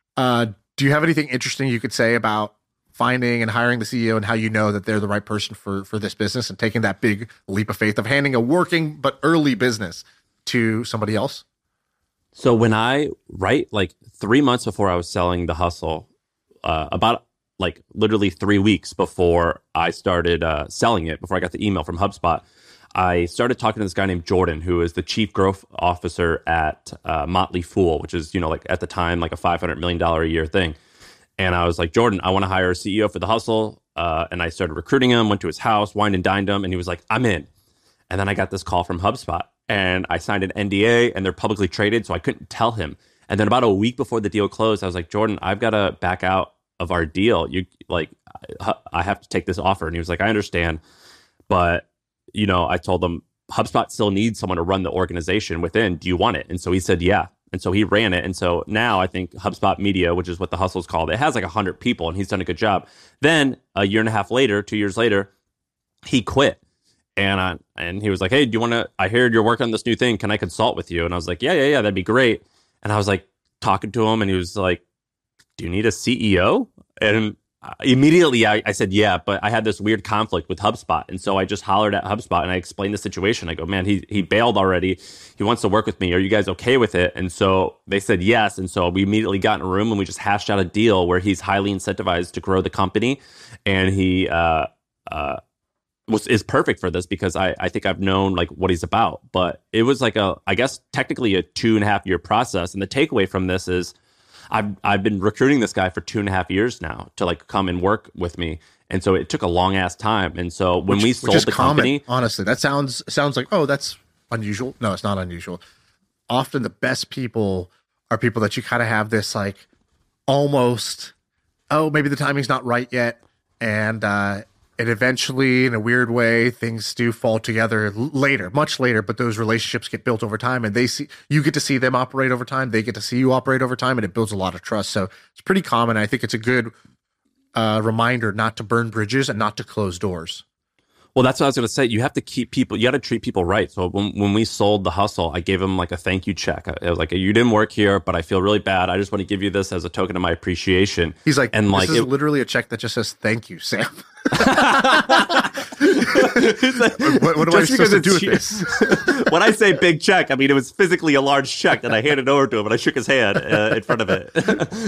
[SPEAKER 1] Do you have anything interesting you could say about finding and hiring the CEO and how you know that they're the right person for this business, and taking that big leap of faith of handing a working but early business to somebody else?
[SPEAKER 2] So when like 3 months before I was selling The Hustle, about like literally 3 weeks before I started selling it, before I got the email from HubSpot, I started talking to this guy named Jordan, who is the chief growth officer at Motley Fool, which is, like at the time, like a $500 million a year thing. And I was like, Jordan, I want to hire a CEO for The Hustle. And I started recruiting him, went to his house, wined and dined him. And he was like, I'm in. And then I got this call from HubSpot, and I signed an NDA, and they're publicly traded, so I couldn't tell him. And then about a week before the deal closed, I was like, Jordan, I've got to back out of our deal. I have to take this offer. And he was like, I understand. But, I told him HubSpot still needs someone to run the organization within. Do you want it? And so he said, yeah. And so he ran it. And so now I think HubSpot Media, which is what The Hustle's called, it has like 100 people, and he's done a good job. Then a year and a half later, 2 years later, he quit. And he was like, hey, I heard you're working on this new thing. Can I consult with you? And I was like, yeah, that'd be great. And I was like talking to him, and he was like, do you need a CEO? And immediately I said, yeah, but I had this weird conflict with HubSpot. And so I just hollered at HubSpot and I explained the situation. I go, man, he bailed already. He wants to work with me. Are you guys okay with it? And so they said yes. And so we immediately got in a room and we just hashed out a deal where he's highly incentivized to grow the company. And he is perfect for this because I think I've known like what he's about. But it was like I guess technically a 2.5 year process. And the takeaway from this is I've been recruiting this guy for 2.5 years now to like come and work with me. And so it took a long ass time. And so when we sold the company,
[SPEAKER 1] honestly, that sounds like, oh, that's unusual. No, it's not unusual. Often the best people are people that you kind of have this like almost, oh, maybe the timing's not right yet. And eventually, in a weird way, things do fall together later, much later, but those relationships get built over time and you get to see them operate over time. They get to see you operate over time and it builds a lot of trust. So it's pretty common. I think it's a good reminder not to burn bridges and not to close doors.
[SPEAKER 2] Well, that's what I was going to say. You have to keep people, you got to treat people right. So when we sold The Hustle, I gave him like a thank you check. I was like, you didn't work here, but I feel really bad. I just want to give you this as a token of my appreciation.
[SPEAKER 1] He's like, and this is literally a check that just says, thank you, Sam. Like, what am I supposed to do with this?
[SPEAKER 2] When I say big check, I mean, it was physically a large check that I handed over to him and I shook his hand in front of it.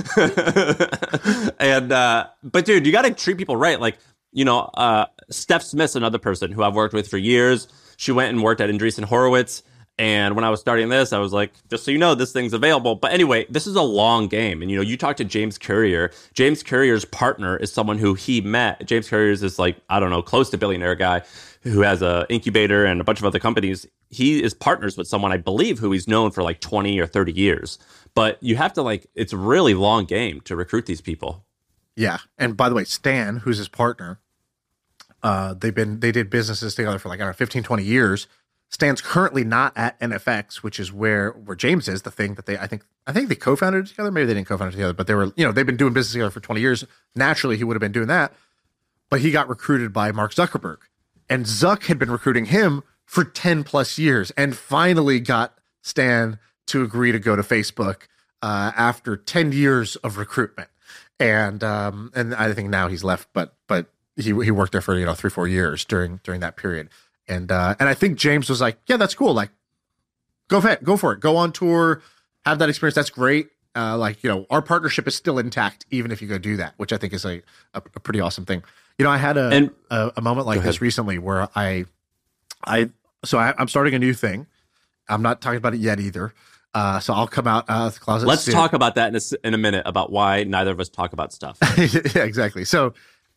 [SPEAKER 2] But dude, you got to treat people right. Like, Steph Smith's another person who I've worked with for years. She went and worked at Andreessen Horowitz. And when I was starting this, I was like, just so you know, this thing's available. But anyway, this is a long game. And, you talk to James Currier. James Currier's partner is someone who he met. James Currier's is like, I don't know, close to billionaire guy who has a incubator and a bunch of other companies. He is partners with someone, I believe, who he's known for like 20 or 30 years. But you have to it's a really long game to recruit these people.
[SPEAKER 1] Yeah. And by the way, Stan, who's his partner, they did businesses together for like, I don't know, 15, 20 years. Stan's currently not at NFX, which is where James is, the thing that I think they co-founded it together. Maybe they didn't co-found it together, but they were, they've been doing business together for 20 years. Naturally, he would have been doing that, but he got recruited by Mark Zuckerberg, and Zuck had been recruiting him for 10 plus years and finally got Stan to agree to go to Facebook after 10 years of recruitment. And I think now he's left, but he worked there for 3-4 years during that period. And I think James was like, yeah, that's cool. Like, go for it. Go on tour, have that experience. That's great. Our partnership is still intact, even if you go do that, which I think is a pretty awesome thing. I had a moment like this recently where I'm starting a new thing. I'm not talking about it yet either. So I'll come out of the closet.
[SPEAKER 2] Let's
[SPEAKER 1] soon.
[SPEAKER 2] talk about that in a minute about why neither of us talk about stuff.
[SPEAKER 1] Yeah, exactly. So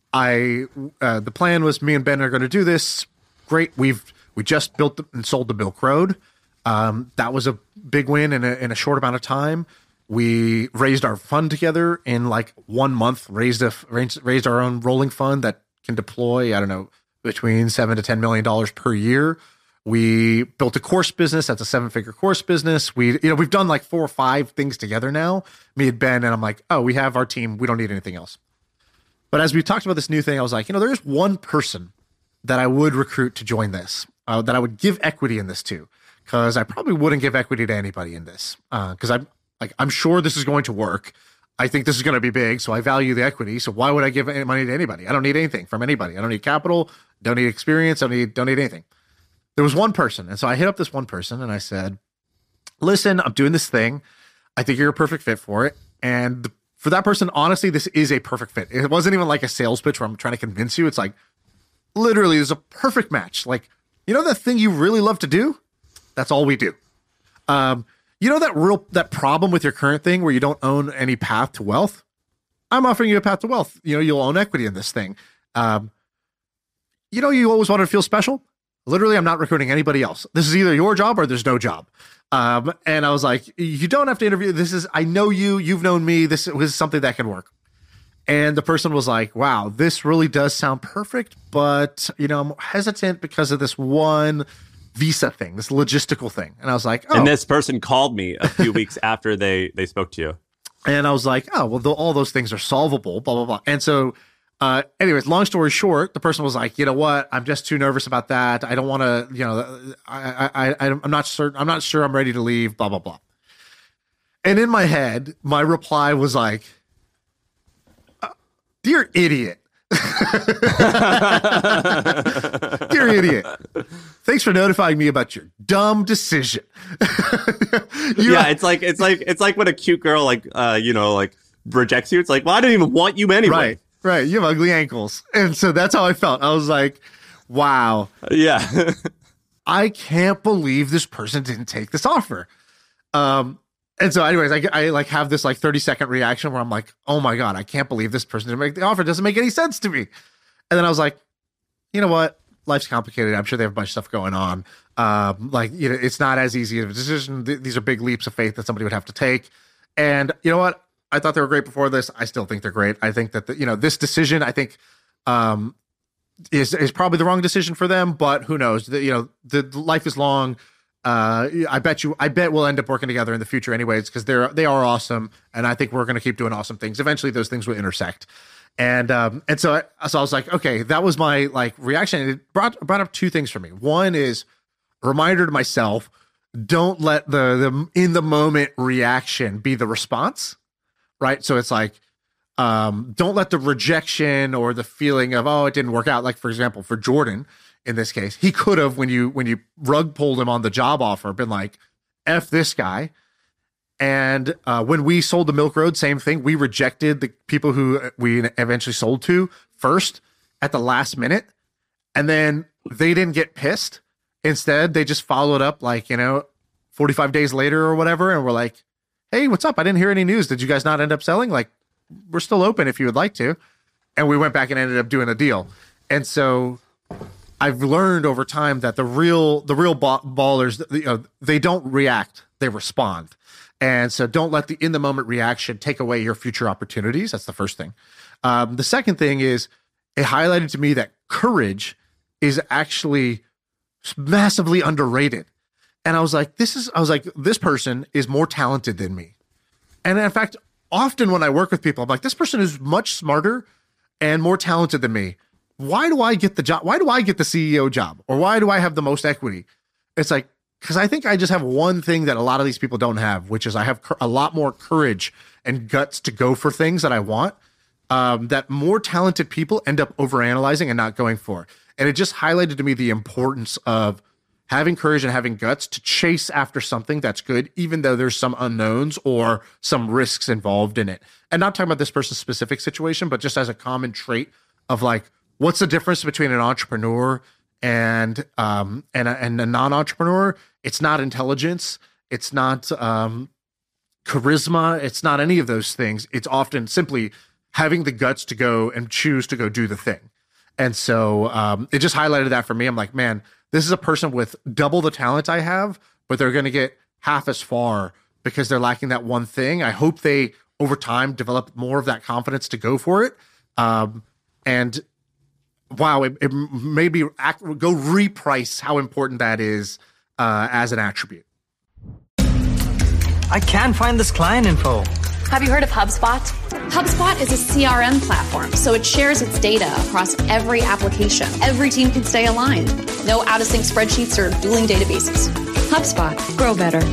[SPEAKER 1] the plan was me and Ben are going to do this. Great. We just built and sold the Milk Road. That was a big win in a short amount of time. We raised our fund together in like 1 month, raised our own rolling fund that can deploy, I don't know, between $7 to $10 million per year. We built a course business. That's a 7-figure course business. We've done like 4 or 5 things together now, me and Ben, and I'm like, oh, we have our team. We don't need anything else. But as we talked about this new thing, I was like, there's one person that I would recruit to join this, that I would give equity in this to, because I probably wouldn't give equity to anybody in this, because I'm sure this is going to work. I think this is going to be big, so I value the equity. So why would I give money to anybody? I don't need anything from anybody. I don't need capital, don't need experience, don't need anything. There was one person, and so I hit up this one person and I said, listen, I'm doing this thing. I think you're a perfect fit for it. And for that person, honestly, this is a perfect fit. It wasn't even like a sales pitch where I'm trying to convince you. It's like, literally, there's a perfect match. Like, that thing you really love to do? That's all we do. That problem with your current thing where you don't own any path to wealth? I'm offering you a path to wealth. You'll own equity in this thing. You always wanted to feel special? Literally, I'm not recruiting anybody else. This is either your job or there's no job. And I was like, you don't have to interview. I know you've known me. This was something that can work. And the person was like, wow, this really does sound perfect, but, I'm hesitant because of this one visa thing, this logistical thing. And I was like, oh.
[SPEAKER 2] And this person called me a few weeks after they spoke to you.
[SPEAKER 1] And I was like, oh, well, all those things are solvable, blah, blah, blah. And so, anyways, long story short, the person was like, you know what? I'm just too nervous about that. I don't want to, I'm not certain. I'm not sure I'm ready to leave, blah, blah, blah. And in my head, my reply was like, Dear idiot. Dear idiot. Thanks for notifying me about your dumb decision.
[SPEAKER 2] It's like when a cute girl like rejects you. It's like, well, I didn't even want you anyway.
[SPEAKER 1] Right. You have ugly ankles. And so that's how I felt. I was like, wow.
[SPEAKER 2] Yeah.
[SPEAKER 1] I can't believe this person didn't take this offer. And so anyways, I like have this like 30-second reaction where I'm like, oh my God, I can't believe this person didn't make the offer. It doesn't make any sense to me. And then I was like, you know what? Life's complicated. I'm sure they have a bunch of stuff going on. It's not as easy of a decision. These are big leaps of faith that somebody would have to take. And you know what? I thought they were great before this. I still think they're great. I think that this decision, I think, is probably the wrong decision for them. But who knows? The life is long. I bet we'll end up working together in the future anyways, because they are awesome, and I think we're going to keep doing awesome things. Eventually, those things will intersect. And so I was like, okay, that was my like reaction. It brought up two things for me. One is a reminder to myself: don't let the in the moment reaction be the response, right? So it's like, don't let the rejection or the feeling of, oh, it didn't work out. Like for example, for Jordan. In this case, he could have, when you rug pulled him on the job offer, been like, F this guy. And when we sold the Milk Road, same thing. We rejected the people who we eventually sold to first at the last minute. And then they didn't get pissed. Instead, they just followed up 45 days later or whatever. And we're like, hey, what's up? I didn't hear any news. Did you guys not end up selling? Like, we're still open if you would like to. And we went back and ended up doing a deal. And so I've learned over time that the real ballers, they don't react, they respond. And so don't let the in the moment reaction take away your future opportunities. That's the first thing. The second thing is it highlighted to me that courage is actually massively underrated. And I was like, this person is more talented than me. And in fact, often when I work with people, I'm like, this person is much smarter and more talented than me. Why do I get the job? Why do I get the CEO job? Or why do I have the most equity? It's like, because I think I just have one thing that a lot of these people don't have, which is I have a lot more courage and guts to go for things that I want, that more talented people end up overanalyzing and not going for. And it just highlighted to me the importance of having courage and having guts to chase after something that's good, even though there's some unknowns or some risks involved in it. And not talking about this person's specific situation, but just as a common trait of like, what's the difference between an entrepreneur and a non-entrepreneur? It's not intelligence. It's not charisma. It's not any of those things. It's often simply having the guts to go and choose to go do the thing. And so it just highlighted that for me. I'm like, man, this is a person with double the talent I have, but they're going to get half as far because they're lacking that one thing. I hope they, over time, develop more of that confidence to go for it. And wow, it made me go reprice how important that is as an attribute.
[SPEAKER 3] I can't find this client info.
[SPEAKER 4] Have you heard of HubSpot? HubSpot is a CRM platform, so it shares its data across every application. Every team can stay aligned. No out-of-sync spreadsheets or dueling databases. HubSpot. Grow better.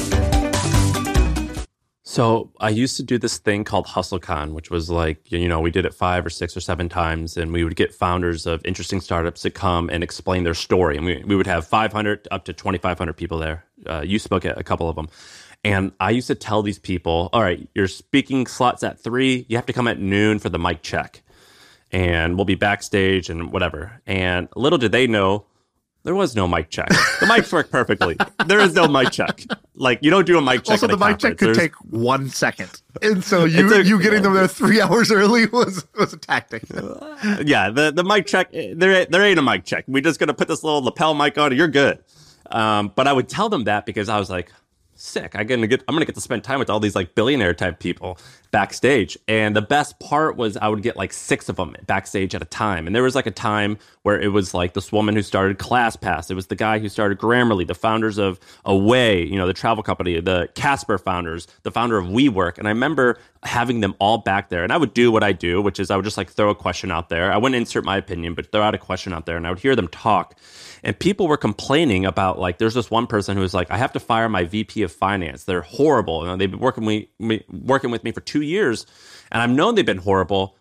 [SPEAKER 2] So I used to do this thing called HustleCon, which was like, we did it 5 or 6 or 7 times, and we would get founders of interesting startups to come and explain their story. And we would have 500 up to 2,500 people there. You spoke at a couple of them. And I used to tell these people, all right, your speaking slot's at 3. You have to come at noon for the mic check. And we'll be backstage and whatever. And little did they know, there was no mic check. The mics work perfectly. There is no mic check. Like, you don't do a mic check.
[SPEAKER 1] Also, the mic check could take 1 second. And so you getting them there 3 hours early was a tactic.
[SPEAKER 2] Yeah, the mic check, there ain't a mic check. We're just going to put this little lapel mic on and you're good. But I would tell them that because I was like, sick. I'm gonna get to spend time with all these like billionaire type people backstage. And the best part was I would get like 6 of them backstage at a time. And there was like a time where it was like this woman who started ClassPass. It was the guy who started Grammarly, the founders of Away, the travel company, the Casper founders, the founder of WeWork. And I remember having them all back there. And I would do what I do, which is I would just like throw a question out there. I wouldn't insert my opinion, but throw out a question out there and I would hear them talk. And people were complaining about, like, there's this one person who was like, I have to fire my VP of finance. They're horrible. They've been working with me for 2 years, and I've known they've been horrible,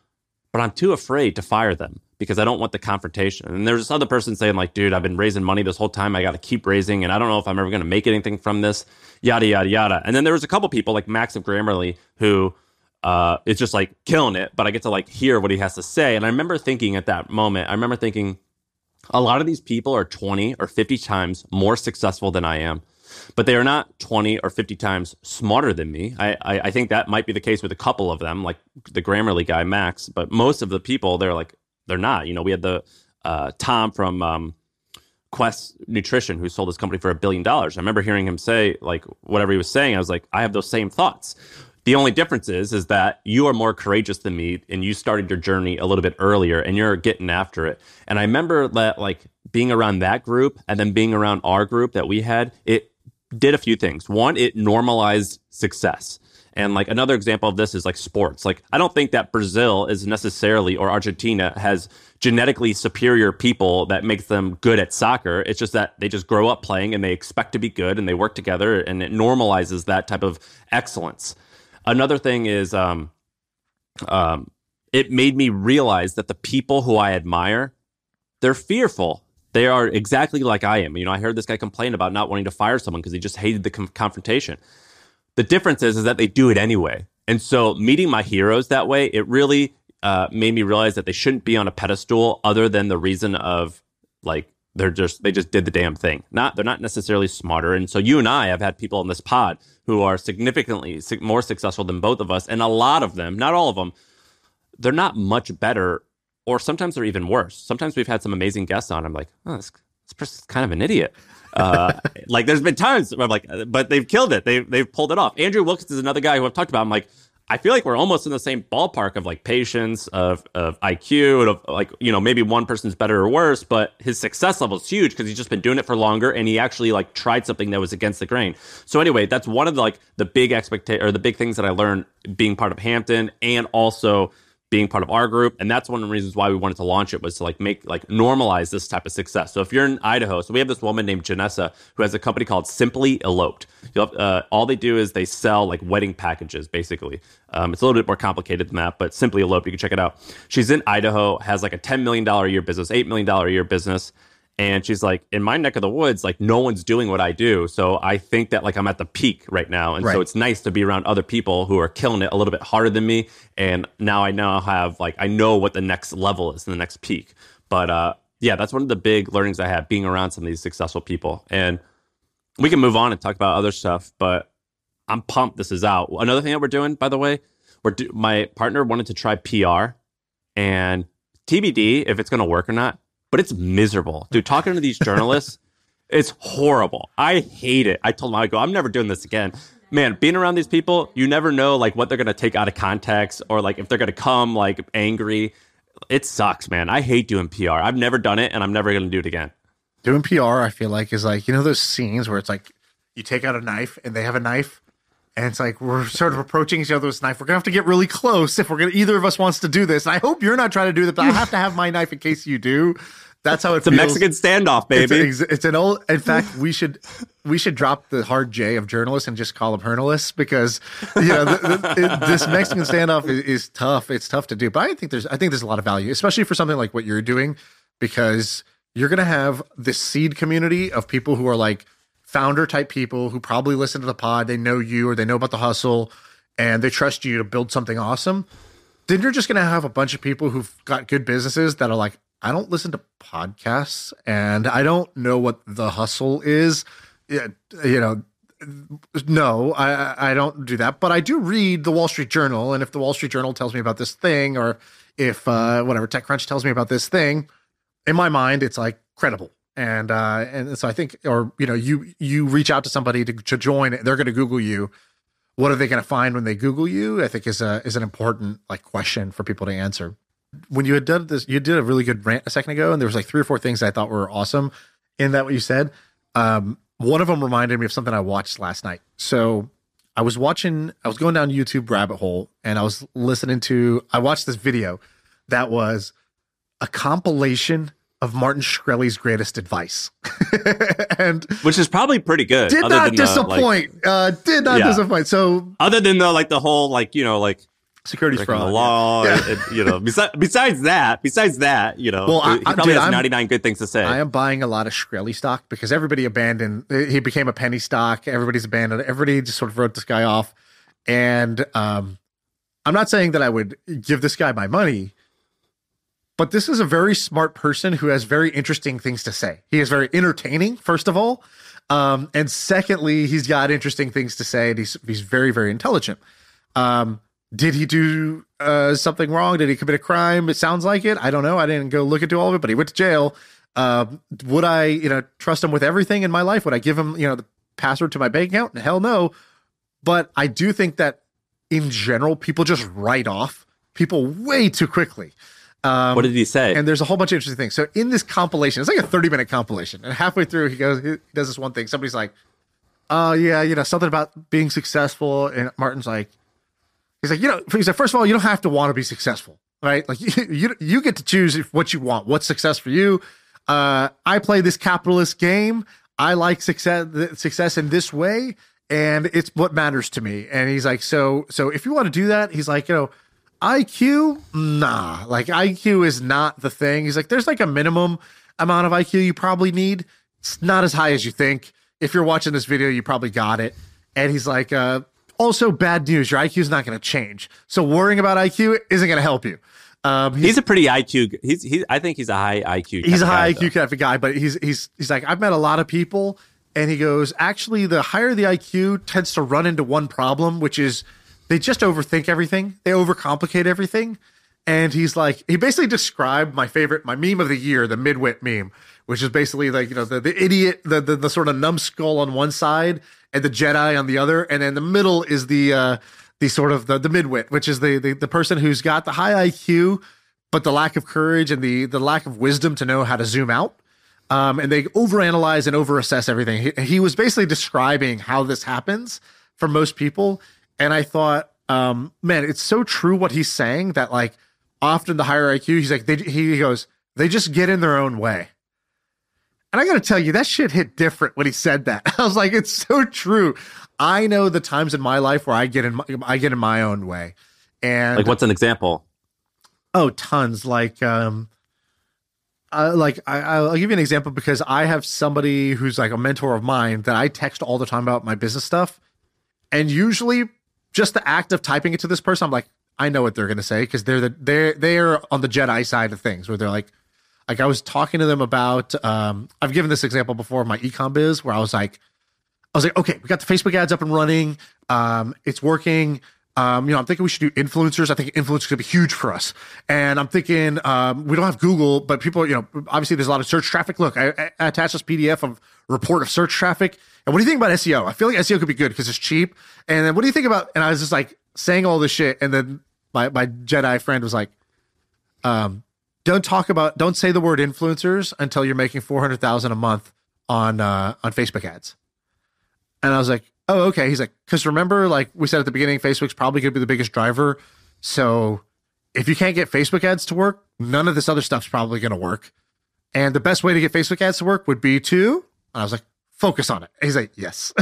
[SPEAKER 2] but I'm too afraid to fire them because I don't want the confrontation. And there's this other person saying like, dude, I've been raising money this whole time. I got to keep raising. And I don't know if I'm ever going to make anything from this, yada, yada, yada. And then there was a couple people like Max of Grammarly who is just like killing it, but I get to like hear what he has to say. And I remember thinking at that moment, a lot of these people are 20 or 50 times more successful than I am, but they are not 20 or 50 times smarter than me. I think that might be the case with a couple of them, like the Grammarly guy, Max, but most of the people, they're not. You know, we had the Tom from Quest Nutrition who sold his company for $1 billion. I remember hearing him say like whatever he was saying. I was like, I have those same thoughts. The only difference is that you are more courageous than me and you started your journey a little bit earlier and you're getting after it. And I remember that like being around that group and then being around our group that we had, it did a few things. One, it normalized success. And like another example of this is like sports. Like I don't think that Brazil is necessarily or Argentina has genetically superior people that makes them good at soccer. It's just that they just grow up playing and they expect to be good and they work together and it normalizes that type of excellence. Another thing is it made me realize that the people who I admire, they're fearful. They are exactly like I am. You know, I heard this guy complain about not wanting to fire someone because he just hated the confrontation. The difference is that they do it anyway. And so meeting my heroes that way, it really made me realize that they shouldn't be on a pedestal other than the reason of like, they just did the damn thing. They're not necessarily smarter. And so you and I have had people on this pod who are significantly more successful than both of us. And a lot of them, not all of them, they're not much better, or sometimes they're even worse. Sometimes we've had some amazing guests on. I'm like, oh, this person's kind of an idiot. Like there's been times where I'm like, but they've killed it. They've pulled it off. Andrew Wilkins is another guy who I've talked about. I'm like, I feel like we're almost in the same ballpark of like patience, of IQ, and of like, you know, maybe one person's better or worse, but his success level is huge because he's just been doing it for longer and he actually like tried something that was against the grain. So anyway, that's one of the, like the big the big things that I learned being part of Hampton and also being part of our group. And that's one of the reasons why we wanted to launch it, was to like normalize this type of success. So if you're in Idaho, so we have this woman named Janessa who has a company called Simply Eloped. All they do is they sell like wedding packages, basically. It's a little bit more complicated than that, but Simply Eloped, you can check it out. She's in Idaho, has like a $10 million a year business, $8 million a year business. And she's like, in my neck of the woods, like no one's doing what I do. So I think that like I'm at the peak right now. And so it's nice to be around other people who are killing it a little bit harder than me. And now I have like, I know what the next level is and the next peak. But yeah, that's one of the big learnings I had being around some of these successful people. And we can move on and talk about other stuff, but I'm pumped this is out. Another thing that we're doing, by the way, my partner wanted to try PR and TBD if it's going to work or not. But it's miserable. Dude, talking to these journalists, it's horrible. I hate it. I told them, I'm never doing this again. Man, being around these people, you never know like what they're going to take out of context or like if they're going to come like angry. It sucks, man. I hate doing PR. I've never done it and I'm never going to do it again.
[SPEAKER 1] Doing PR, I feel like, is like, you know, those scenes where it's like you take out a knife and they have a knife. And it's like, we're sort of approaching each other with a knife. We're going to have to get really close if either of us wants to do this. And I hope you're not trying to do that, but I have to have my knife in case you do. That's how it feels.
[SPEAKER 2] It's a Mexican standoff, baby.
[SPEAKER 1] It's an old, in fact, we should drop the hard J of journalists and just call them journalists because, you know, this Mexican standoff is tough. It's tough to do, but I think there's a lot of value, especially for something like what you're doing, because you're going to have this seed community of people who are like, founder type people who probably listen to the pod, they know you or they know about the hustle and they trust you to build something awesome. Then you're just going to have a bunch of people who've got good businesses that are like, I don't listen to podcasts and I don't know what the hustle is. You know, no, I don't do that, but I do read the Wall Street Journal. And if the Wall Street Journal tells me about this thing, or if whatever TechCrunch tells me about this thing, in my mind, it's like credible. And so I think, or, you know, you reach out to somebody to join, they're going to Google you. What are they going to find when they Google you? I think is an important like question for people to answer. When you had done this, you did a really good rant a second ago, and there was like 3 or 4 things I thought were awesome in that what you said. One of them reminded me of something I watched last night. So I was going down YouTube rabbit hole, and I watched this video that was a compilation of Martin Shkreli's greatest advice. And
[SPEAKER 2] which is probably pretty good.
[SPEAKER 1] Did not disappoint. Disappoint. So
[SPEAKER 2] other than the whole, like, you know, like
[SPEAKER 1] Securities
[SPEAKER 2] breaking
[SPEAKER 1] fraud.
[SPEAKER 2] the law.
[SPEAKER 1] Yeah.
[SPEAKER 2] And, besides that,
[SPEAKER 1] Well,
[SPEAKER 2] he probably has 99 good things to say.
[SPEAKER 1] I am buying a lot of Shkreli stock because everybody abandoned. He became a penny stock. Everybody's abandoned. Everybody just sort of wrote this guy off. And I'm not saying that I would give this guy my money, but this is a very smart person who has very interesting things to say. He is very entertaining, first of all. And secondly, he's got interesting things to say, and he's very, very intelligent. Did he do something wrong? Did he commit a crime? It sounds like it. I don't know. I didn't go look into all of it, but he went to jail. Would I, trust him with everything in my life? Would I give him, the password to my bank account? Hell no. But I do think that in general, people just write off people way too quickly.
[SPEAKER 2] What did he say?
[SPEAKER 1] And there's a whole bunch of interesting things. So in this compilation, it's like a 30-minute compilation. And halfway through, he does this one thing. Somebody's like, oh, yeah, something about being successful. And Martin's like, he's like, first of all, you don't have to want to be successful, right? Like you get to choose what you want, what's success for you. I play this capitalist game. I like success in this way, and it's what matters to me. And he's like, so if you want to do that, he's like, IQ, nah, like IQ is not the thing. He's like, there's like a minimum amount of IQ you probably need. It's not as high as you think. If you're watching this video, you probably got it. And he's like, also bad news, your IQ is not going to change. So worrying about IQ isn't going to help you.
[SPEAKER 2] He's a pretty IQ. I think he's a high IQ.
[SPEAKER 1] He's a high IQ kind of guy, but he's like, I've met a lot of people, and he goes, actually, the higher the IQ tends to run into one problem, which is they just overthink everything. They overcomplicate everything. And he's like, he basically described my meme of the year, the midwit meme, which is basically like, the idiot, the sort of numbskull on one side and the Jedi on the other. And then the middle is the sort of the midwit, which is the person who's got the high IQ, but the lack of courage and the lack of wisdom to know how to zoom out. And they overanalyze and overassess everything. He was basically describing how this happens for most people. And I thought, man, it's so true what he's saying that like often the higher IQ, he's like, he goes, they just get in their own way. And I got to tell you, that shit hit different when he said that. I was like, it's so true. I know the times in my life where I get in my own way. And
[SPEAKER 2] like, what's an example?
[SPEAKER 1] Oh, tons. I'll give you an example because I have somebody who's like a mentor of mine that I text all the time about my business stuff. And usually just the act of typing it to this person, I'm like, I know what they're going to say because they're on the Jedi side of things where they're like I was talking to them about, I've given this example before of my ecom biz where I was like, okay, we got the Facebook ads up and running. It's working. I'm thinking we should do influencers. I think influencers could be huge for us. And I'm thinking, we don't have Google, but people, obviously there's a lot of search traffic. Look, I attached this PDF of report of search traffic. And what do you think about SEO? I feel like SEO could be good because it's cheap. And then what do you think about, and I was just like saying all this shit. And then my Jedi friend was like, don't say the word influencers until you're making $400,000 a month on Facebook ads. And I was like, oh, okay. He's like, because remember, like we said at the beginning, Facebook's probably going to be the biggest driver. So if you can't get Facebook ads to work, none of this other stuff's probably going to work. And the best way to get Facebook ads to work would be to, and I was like, focus on it. And he's like, yes.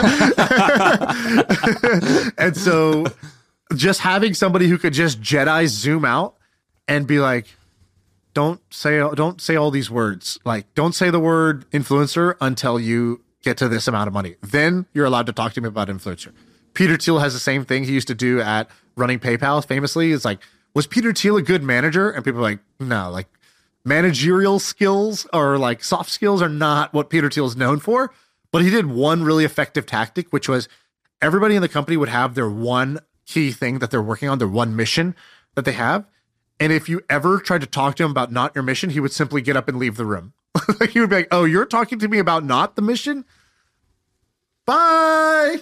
[SPEAKER 1] And so just having somebody who could just Jedi zoom out and be like, don't say all these words. Like, don't say the word influencer until you get to this amount of money. Then you're allowed to talk to me about influencer. Peter Thiel has the same thing he used to do at running PayPal famously. It's like, was Peter Thiel a good manager? And people are like, no, like managerial skills or like soft skills are not what Peter Thiel is known for. But he did one really effective tactic, which was everybody in the company would have their one key thing that they're working on, their one mission that they have. And if you ever tried to talk to him about not your mission, he would simply get up and leave the room. Like he would be like, oh, you're talking to me about not the mission? Bye.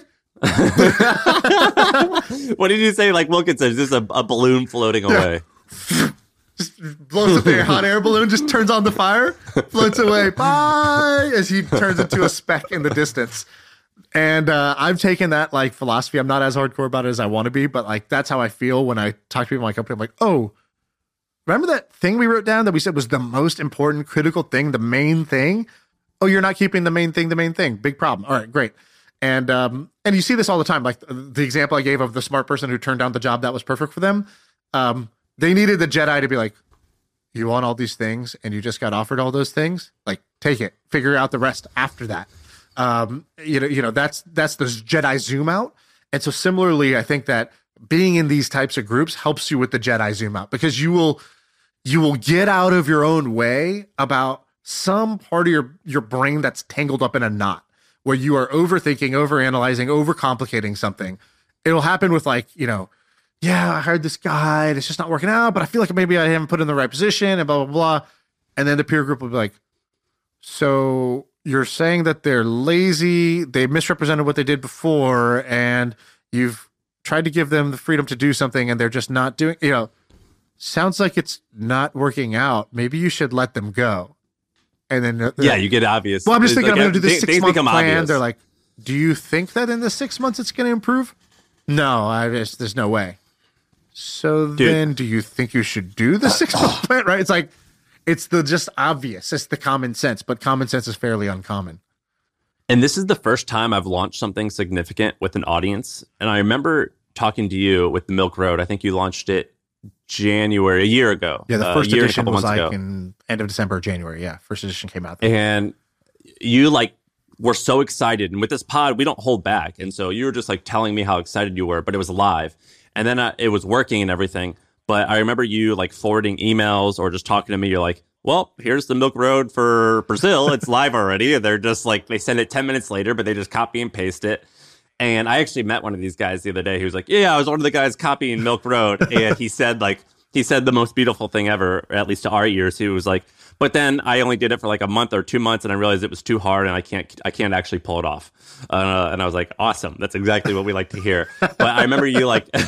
[SPEAKER 2] What did you say? Like Wilkinson, is this a balloon floating away?
[SPEAKER 1] Just blows up the hot air balloon, just turns on the fire, floats away. Bye. As he turns into a speck in the distance. And I've taken that like philosophy. I'm not as hardcore about it as I want to be, but like that's how I feel when I talk to people in my company. I'm like, oh, remember that thing we wrote down that we said was the most important critical thing, the main thing? Oh, you're not keeping the main thing. Big problem. All right, great. And you see this all the time. Like the example I gave of the smart person who turned down the job that was perfect for them. They needed the Jedi to be like, you want all these things and you just got offered all those things? Like, take it, figure out the rest after that. That's the Jedi zoom out. And so similarly, I think that being in these types of groups helps you with the Jedi zoom out, because you will get out of your own way about some part of your brain that's tangled up in a knot where you are overthinking, overanalyzing, overcomplicating something. It'll happen with like, yeah, I hired this guy and it's just not working out, but I feel like maybe I haven't put in the right position and blah, blah, blah. And then the peer group will be like, so you're saying that they're lazy, they misrepresented what they did before, and you've tried to give them the freedom to do something and they're just not doing, sounds like it's not working out. Maybe you should let them go. And then
[SPEAKER 2] you get obvious.
[SPEAKER 1] Well, I'm just thinking, I'm going to do this 6-month plan.
[SPEAKER 2] Obvious.
[SPEAKER 1] They're like, do you think that in the 6 months it's going to improve? No, there's no way. So then do you think you should do the 6-month plan? Right? It's like, it's the just obvious. It's the common sense, but common sense is fairly uncommon.
[SPEAKER 2] And this is the first time I've launched something significant with an audience. And I remember talking to you with the Milk Road. I think you launched it January, a year ago.
[SPEAKER 1] Yeah, the first edition was like in end of December, January. Yeah, first edition came out.
[SPEAKER 2] And you were so excited. And with this pod, we don't hold back. And so you were just like telling me how excited you were, but it was live. And then it was working and everything. But I remember you like forwarding emails or just talking to me. You're like, well, here's the Milk Road for Brazil. It's live already. And they're just like, they send it 10 minutes later, but they just copy and paste it. And I actually met one of these guys the other day. He was like, yeah, I was one of the guys copying Milk Road. And he said the most beautiful thing ever, at least to our ears. He was like, but then I only did it for like a month or 2 months and I realized it was too hard and I can't actually pull it off. And I was like, awesome. That's exactly what we like to hear. But I remember you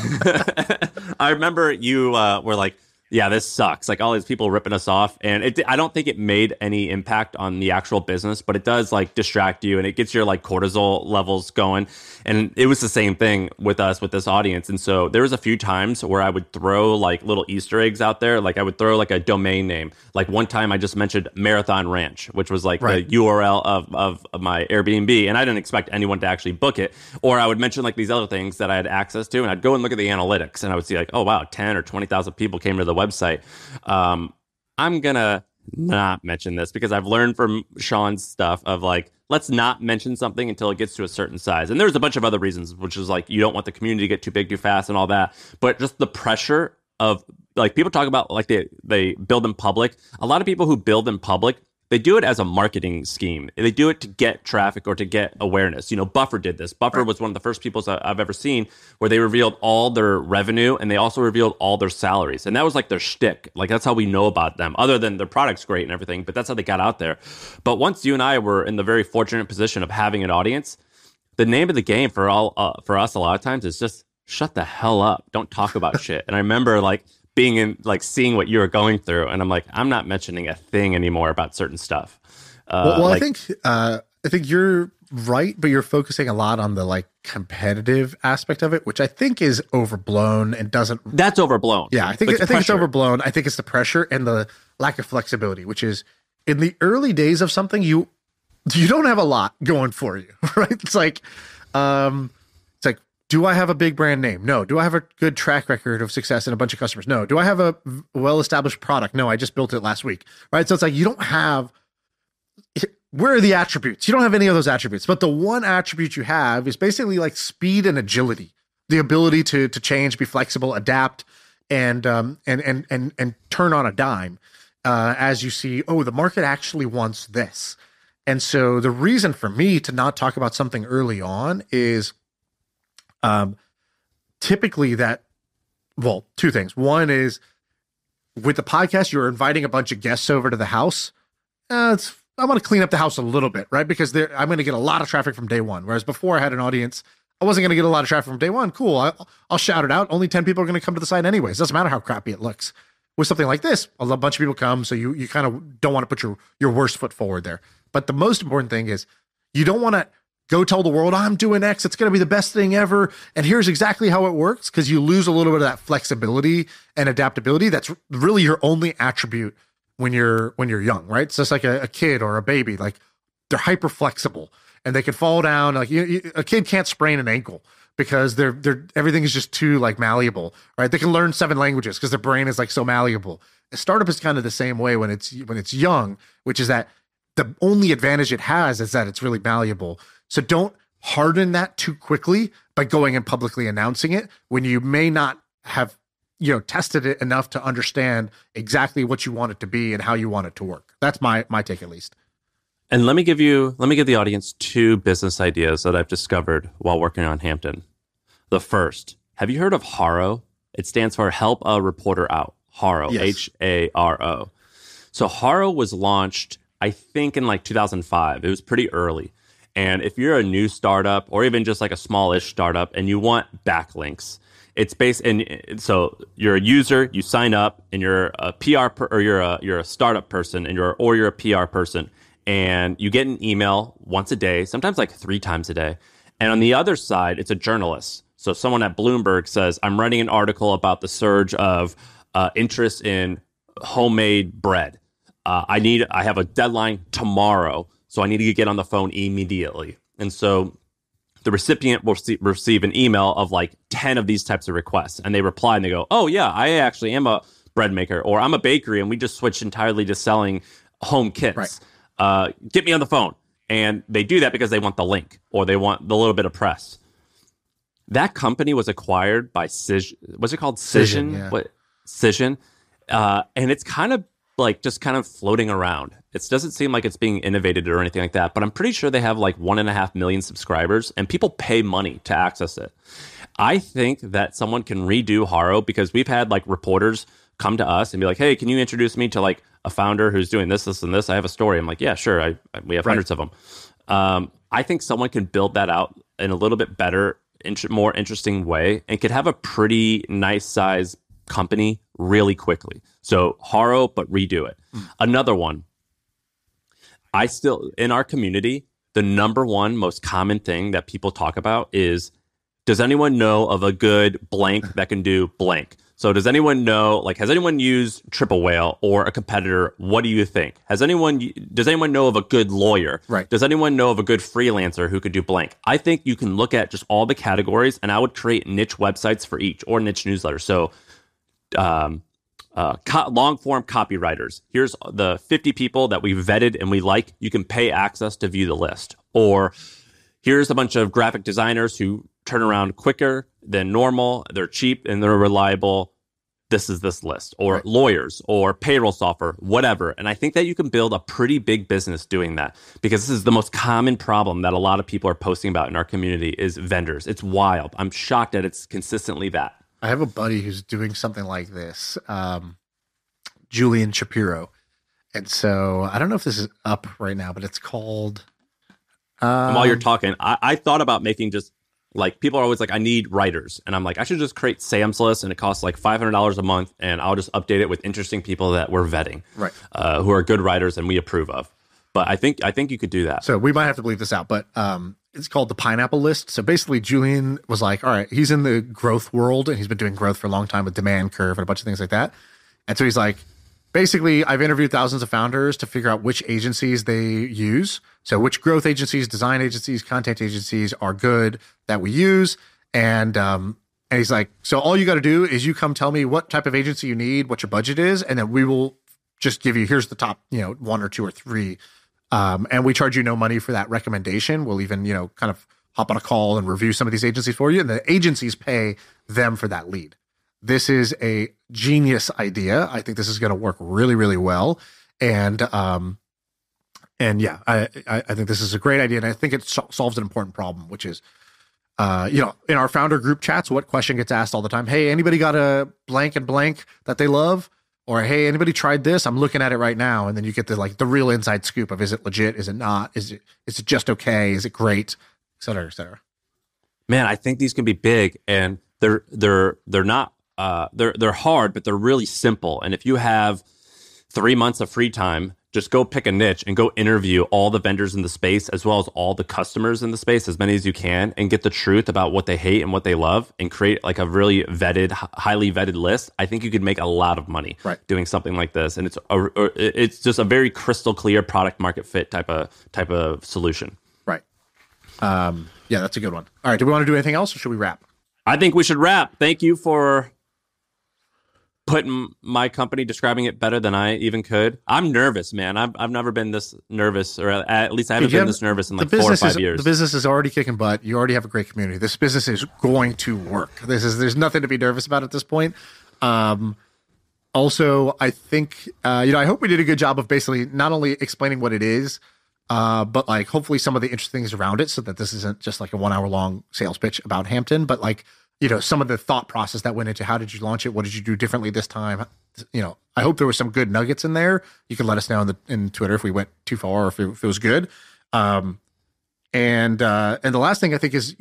[SPEAKER 2] were like, yeah, this sucks. Like all these people ripping us off. And I don't think it made any impact on the actual business, but it does like distract you and it gets your like cortisol levels going. And it was the same thing with us, with this audience. And so there was a few times where I would throw like little Easter eggs out there. Like I would throw like a domain name. Like one time I just mentioned Marathon Ranch, which was like the URL of my Airbnb. And I didn't expect anyone to actually book it. Or I would mention like these other things that I had access to. And I'd go and look at the analytics and I would see like, oh, wow, 10 or 20,000 people came to the website. I'm gonna not mention this because I've learned from Sean's stuff of like, let's not mention something until it gets to a certain size. And there's a bunch of other reasons, which is like, you don't want the community to get too big too fast and all that. But just the pressure of like, people talk about like they build in public. A lot of people who build in public, they do it as a marketing scheme. They do it to get traffic or to get awareness. Buffer did this. Buffer was one of the first people I've ever seen where they revealed all their revenue and they also revealed all their salaries. And that was like their shtick. Like that's how we know about them, other than their product's great and everything, but that's how they got out there. But once you and I were in the very fortunate position of having an audience, the name of the game for us a lot of times is just shut the hell up. Don't talk about shit. And I remember like being in, like seeing what you were going through. And I'm like, I'm not mentioning a thing anymore about certain stuff.
[SPEAKER 1] I think you're right, but you're focusing a lot on the like competitive aspect of it, which I think is overblown and doesn't.
[SPEAKER 2] That's overblown.
[SPEAKER 1] Yeah. I think it's overblown. I think it's the pressure and the lack of flexibility, which is in the early days of something, you don't have a lot going for you, right? It's like, do I have a big brand name? No. Do I have a good track record of success and a bunch of customers? No. Do I have a well-established product? No, I just built it last week, right? So it's like you don't have, where are the attributes? You don't have any of those attributes, but the one attribute you have is basically like speed and agility, the ability to change, be flexible, adapt, and turn on a dime as you see, oh, the market actually wants this. And so the reason for me to not talk about something early on is typically two things. One is with the podcast, you're inviting a bunch of guests over to the house. I want to clean up the house a little bit, right? Because I'm going to get a lot of traffic from day one. Whereas before I had an audience, I wasn't going to get a lot of traffic from day one. Cool. I'll shout it out. Only 10 people are going to come to the site anyways. Doesn't matter how crappy it looks. With something like this, a bunch of people come. So you kind of don't want to put your worst foot forward there. But the most important thing is you don't want to go tell the world, I'm doing X, it's going to be the best thing ever, and here's exactly how it works, because you lose a little bit of that flexibility and adaptability. That's really your only attribute when you're young, right? So it's like a kid or a baby, like they're hyper flexible. and they could fall down. Like a kid can't sprain an ankle because they're everything is just too like malleable, right? They can learn 7 languages because their brain is like so malleable. A startup is kind of the same way when it's young, which is that the only advantage it has is that it's really malleable. So don't harden that too quickly by going and publicly announcing it when you may not have tested it enough to understand exactly what you want it to be and how you want it to work. That's my take, at least.
[SPEAKER 2] And let me give the audience 2 business ideas that I've discovered while working on Hampton. The first, have you heard of Haro? It stands for Help a Reporter Out. Haro, yes. Haro. So Haro was launched, I think, in like 2005. It was pretty early. And if you're a new startup or even just like a smallish startup and you want backlinks, it's so you're a user, you sign up, and you're a PR you're a startup person, and you're a PR person, and you get an email once a day, sometimes like 3 times a day. And on the other side, it's a journalist. So someone at Bloomberg says, "I'm writing an article about the surge of interest in homemade bread. I have a deadline tomorrow, so I need to get on the phone immediately." And so the recipient will receive an email of like 10 of these types of requests, and they reply and they go, "Oh yeah, I actually am a bread maker, or I'm a bakery and we just switched entirely to selling home kits. Right. Get me on the phone." And they do that because they want the link or they want the little bit of press. That company was acquired by Cision. What's it called? Cision?
[SPEAKER 1] Yeah.
[SPEAKER 2] What? Cision. And it's kind of like just kind of floating around. It doesn't seem like it's being innovated or anything like that, but I'm pretty sure they have like 1.5 million subscribers and people pay money to access it. I think that someone can redo Haro because we've had like reporters come to us and be like, "Hey, can you introduce me to like a founder who's doing this, this, and this? I have a story." I'm like, "Yeah, sure. We have hundreds of them." I think someone can build that out in a little bit better, more interesting way and could have a pretty nice size company really quickly. So Haro, but redo it. Another one. In our community, the number one most common thing that people talk about is, does anyone know of a good blank that can do blank? So does anyone know, like, has anyone used Triple Whale or a competitor? What do you think? Does anyone know of a good lawyer?
[SPEAKER 1] Right.
[SPEAKER 2] Does anyone know of a good freelancer who could do blank? I think you can look at just all the categories, and I would create niche websites for each or niche newsletters. So long form copywriters. Here's the 50 people that we vetted and we like. You can pay access to view the list. Or here's a bunch of graphic designers who turn around quicker than normal. They're cheap and they're reliable. This is this list. Or right. Lawyers or payroll software, whatever. And I think that you can build a pretty big business doing that, because this is the most common problem that a lot of people are posting about in our community is vendors. It's wild. I'm shocked that it's consistently that.
[SPEAKER 1] I have a buddy who's doing something like this, Julian Shapiro. And so I don't know if this is up right now, but it's called...
[SPEAKER 2] And while you're talking, I thought about making just like, people are always like, I need writers. And I'm like, I should just create Sam's List, and it costs like $500 a month. And I'll just update it with interesting people that we're vetting,
[SPEAKER 1] right?
[SPEAKER 2] Who are good writers and we approve of. But I think you could do that.
[SPEAKER 1] So we might have to bleep this out, but it's called the Pineapple List. So basically Julian was like, all right, he's in the growth world and he's been doing growth for a long time with Demand Curve and a bunch of things like that. And so he's like, basically, I've interviewed thousands of founders to figure out which agencies they use. So which growth agencies, design agencies, content agencies are good that we use. And he's like, so all you got to do is you come tell me what type of agency you need, what your budget is, and then we will just give you, here's the top, 1 or 2 or 3. And we charge you no money for that recommendation. We'll even, kind of hop on a call and review some of these agencies for you. And the agencies pay them for that lead. This is a genius idea. I think this is going to work really, really well. And yeah, I think this is a great idea. And I think it solves an important problem, which is, in our founder group chats, what question gets asked all the time? Hey, anybody got a blank and blank that they love? Or, hey, anybody tried this? I'm looking at it right now. And then you get the real inside scoop of, is it legit? Is it not? Is it just okay? Is it great? Et cetera, et cetera.
[SPEAKER 2] Man, I think these can be big, and they're not, they're hard, but they're really simple. And if you have 3 months of free time, just go pick a niche and go interview all the vendors in the space, as well as all the customers in the space, as many as you can, and get the truth about what they hate and what they love, and create like a really vetted, highly vetted list. I think you could make a lot of money doing something like this. And it's just a very crystal clear product market fit type of solution.
[SPEAKER 1] Right. Yeah, that's a good one. All right, do we want to do anything else, or should we wrap?
[SPEAKER 2] I think we should wrap. Thank you for putting my company, describing it better than I even could. I'm nervous, man. I've never been this nervous, or at least I haven't been this nervous in like 4 or 5 years.
[SPEAKER 1] The business is already kicking butt. You already have a great community. This business is going to work. There's nothing to be nervous about at this point. Also, I think, I hope we did a good job of basically not only explaining what it is, but like hopefully some of the interesting things around it, so that this isn't just like a 1 hour long sales pitch about Hampton, but like, some of the thought process that went into how did you launch it? What did you do differently this time? I hope there was some good nuggets in there. You can let us know in Twitter if we went too far or if it was good. And the last thing I think is,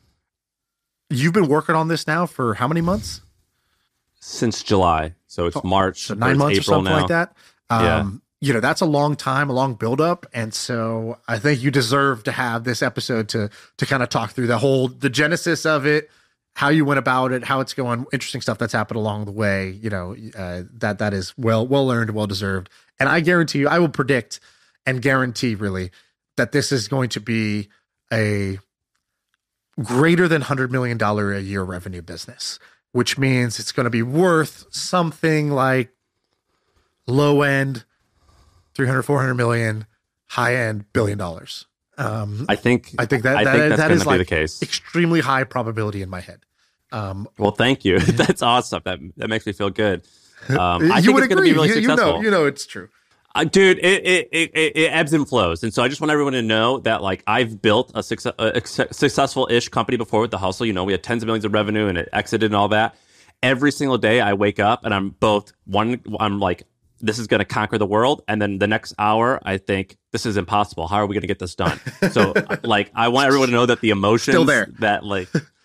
[SPEAKER 1] you've been working on this now for how many months?
[SPEAKER 2] Since July. So it's March.
[SPEAKER 1] So 9 months
[SPEAKER 2] April
[SPEAKER 1] or something
[SPEAKER 2] now.
[SPEAKER 1] like that. That's a long time, a long buildup. And so I think you deserve to have this episode to kind of talk through the genesis of it, how you went about it, how it's going, interesting stuff that's happened along the way. That is well earned, well deserved. And I guarantee you, I will predict and guarantee really that this is going to be a greater than $100 million a year revenue business, which means it's going to be worth something like low end 300, 400 million, high end $1 billion. I think that's
[SPEAKER 2] that is like the case.
[SPEAKER 1] Extremely high probability in my head.
[SPEAKER 2] Well, thank you. That's awesome. That makes me feel good. I think
[SPEAKER 1] it's
[SPEAKER 2] going to be really successful.
[SPEAKER 1] It's true.
[SPEAKER 2] Dude, it ebbs and flows. And so I just want everyone to know that like I've built a successful-ish company before with The Hustle. We had tens of millions of revenue and it exited and all that. Every single day I wake up and I'm like, this is going to conquer the world. And then the next hour, I think this is impossible. How are we going to get this done? So like, I want everyone to know that the emotions
[SPEAKER 1] still there,
[SPEAKER 2] that like,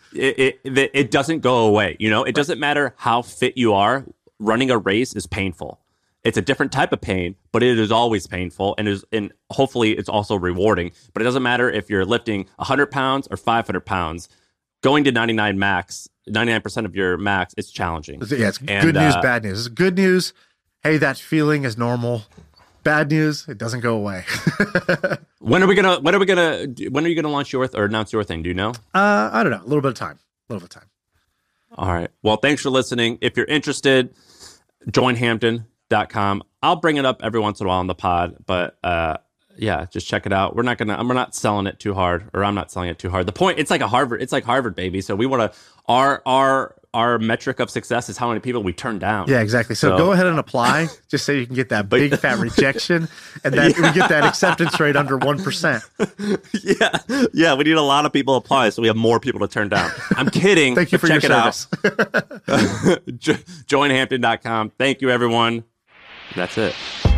[SPEAKER 2] it doesn't go away. It doesn't matter how fit you are. Running a race is painful. It's a different type of pain, but it is always painful, and hopefully it's also rewarding. But it doesn't matter if you're lifting 100 pounds or 500 pounds. Going to 99% of your max, it's challenging.
[SPEAKER 1] Yeah, it's good news, bad news. It's good news. Hey, that feeling is normal. Bad news, it doesn't go away.
[SPEAKER 2] When are you gonna launch or announce your thing? Do you know?
[SPEAKER 1] I don't know. A little bit of time.
[SPEAKER 2] All right. Well, thanks for listening. If you're interested, join Hampton.com. I'll bring it up every once in a while on the pod, but just check it out. We're not selling it too hard, or I'm not selling it too hard. The point, it's like Harvard, baby. So we want to, our metric of success is how many people we turn down.
[SPEAKER 1] Yeah, exactly. So go ahead and apply, just so you can get that big fat rejection, and then we get that acceptance rate under 1%.
[SPEAKER 2] Yeah, we need a lot of people apply, so we have more people to turn down. I'm kidding.
[SPEAKER 1] Thank you for your service.
[SPEAKER 2] Joinhampton.com. Thank you, everyone. That's it.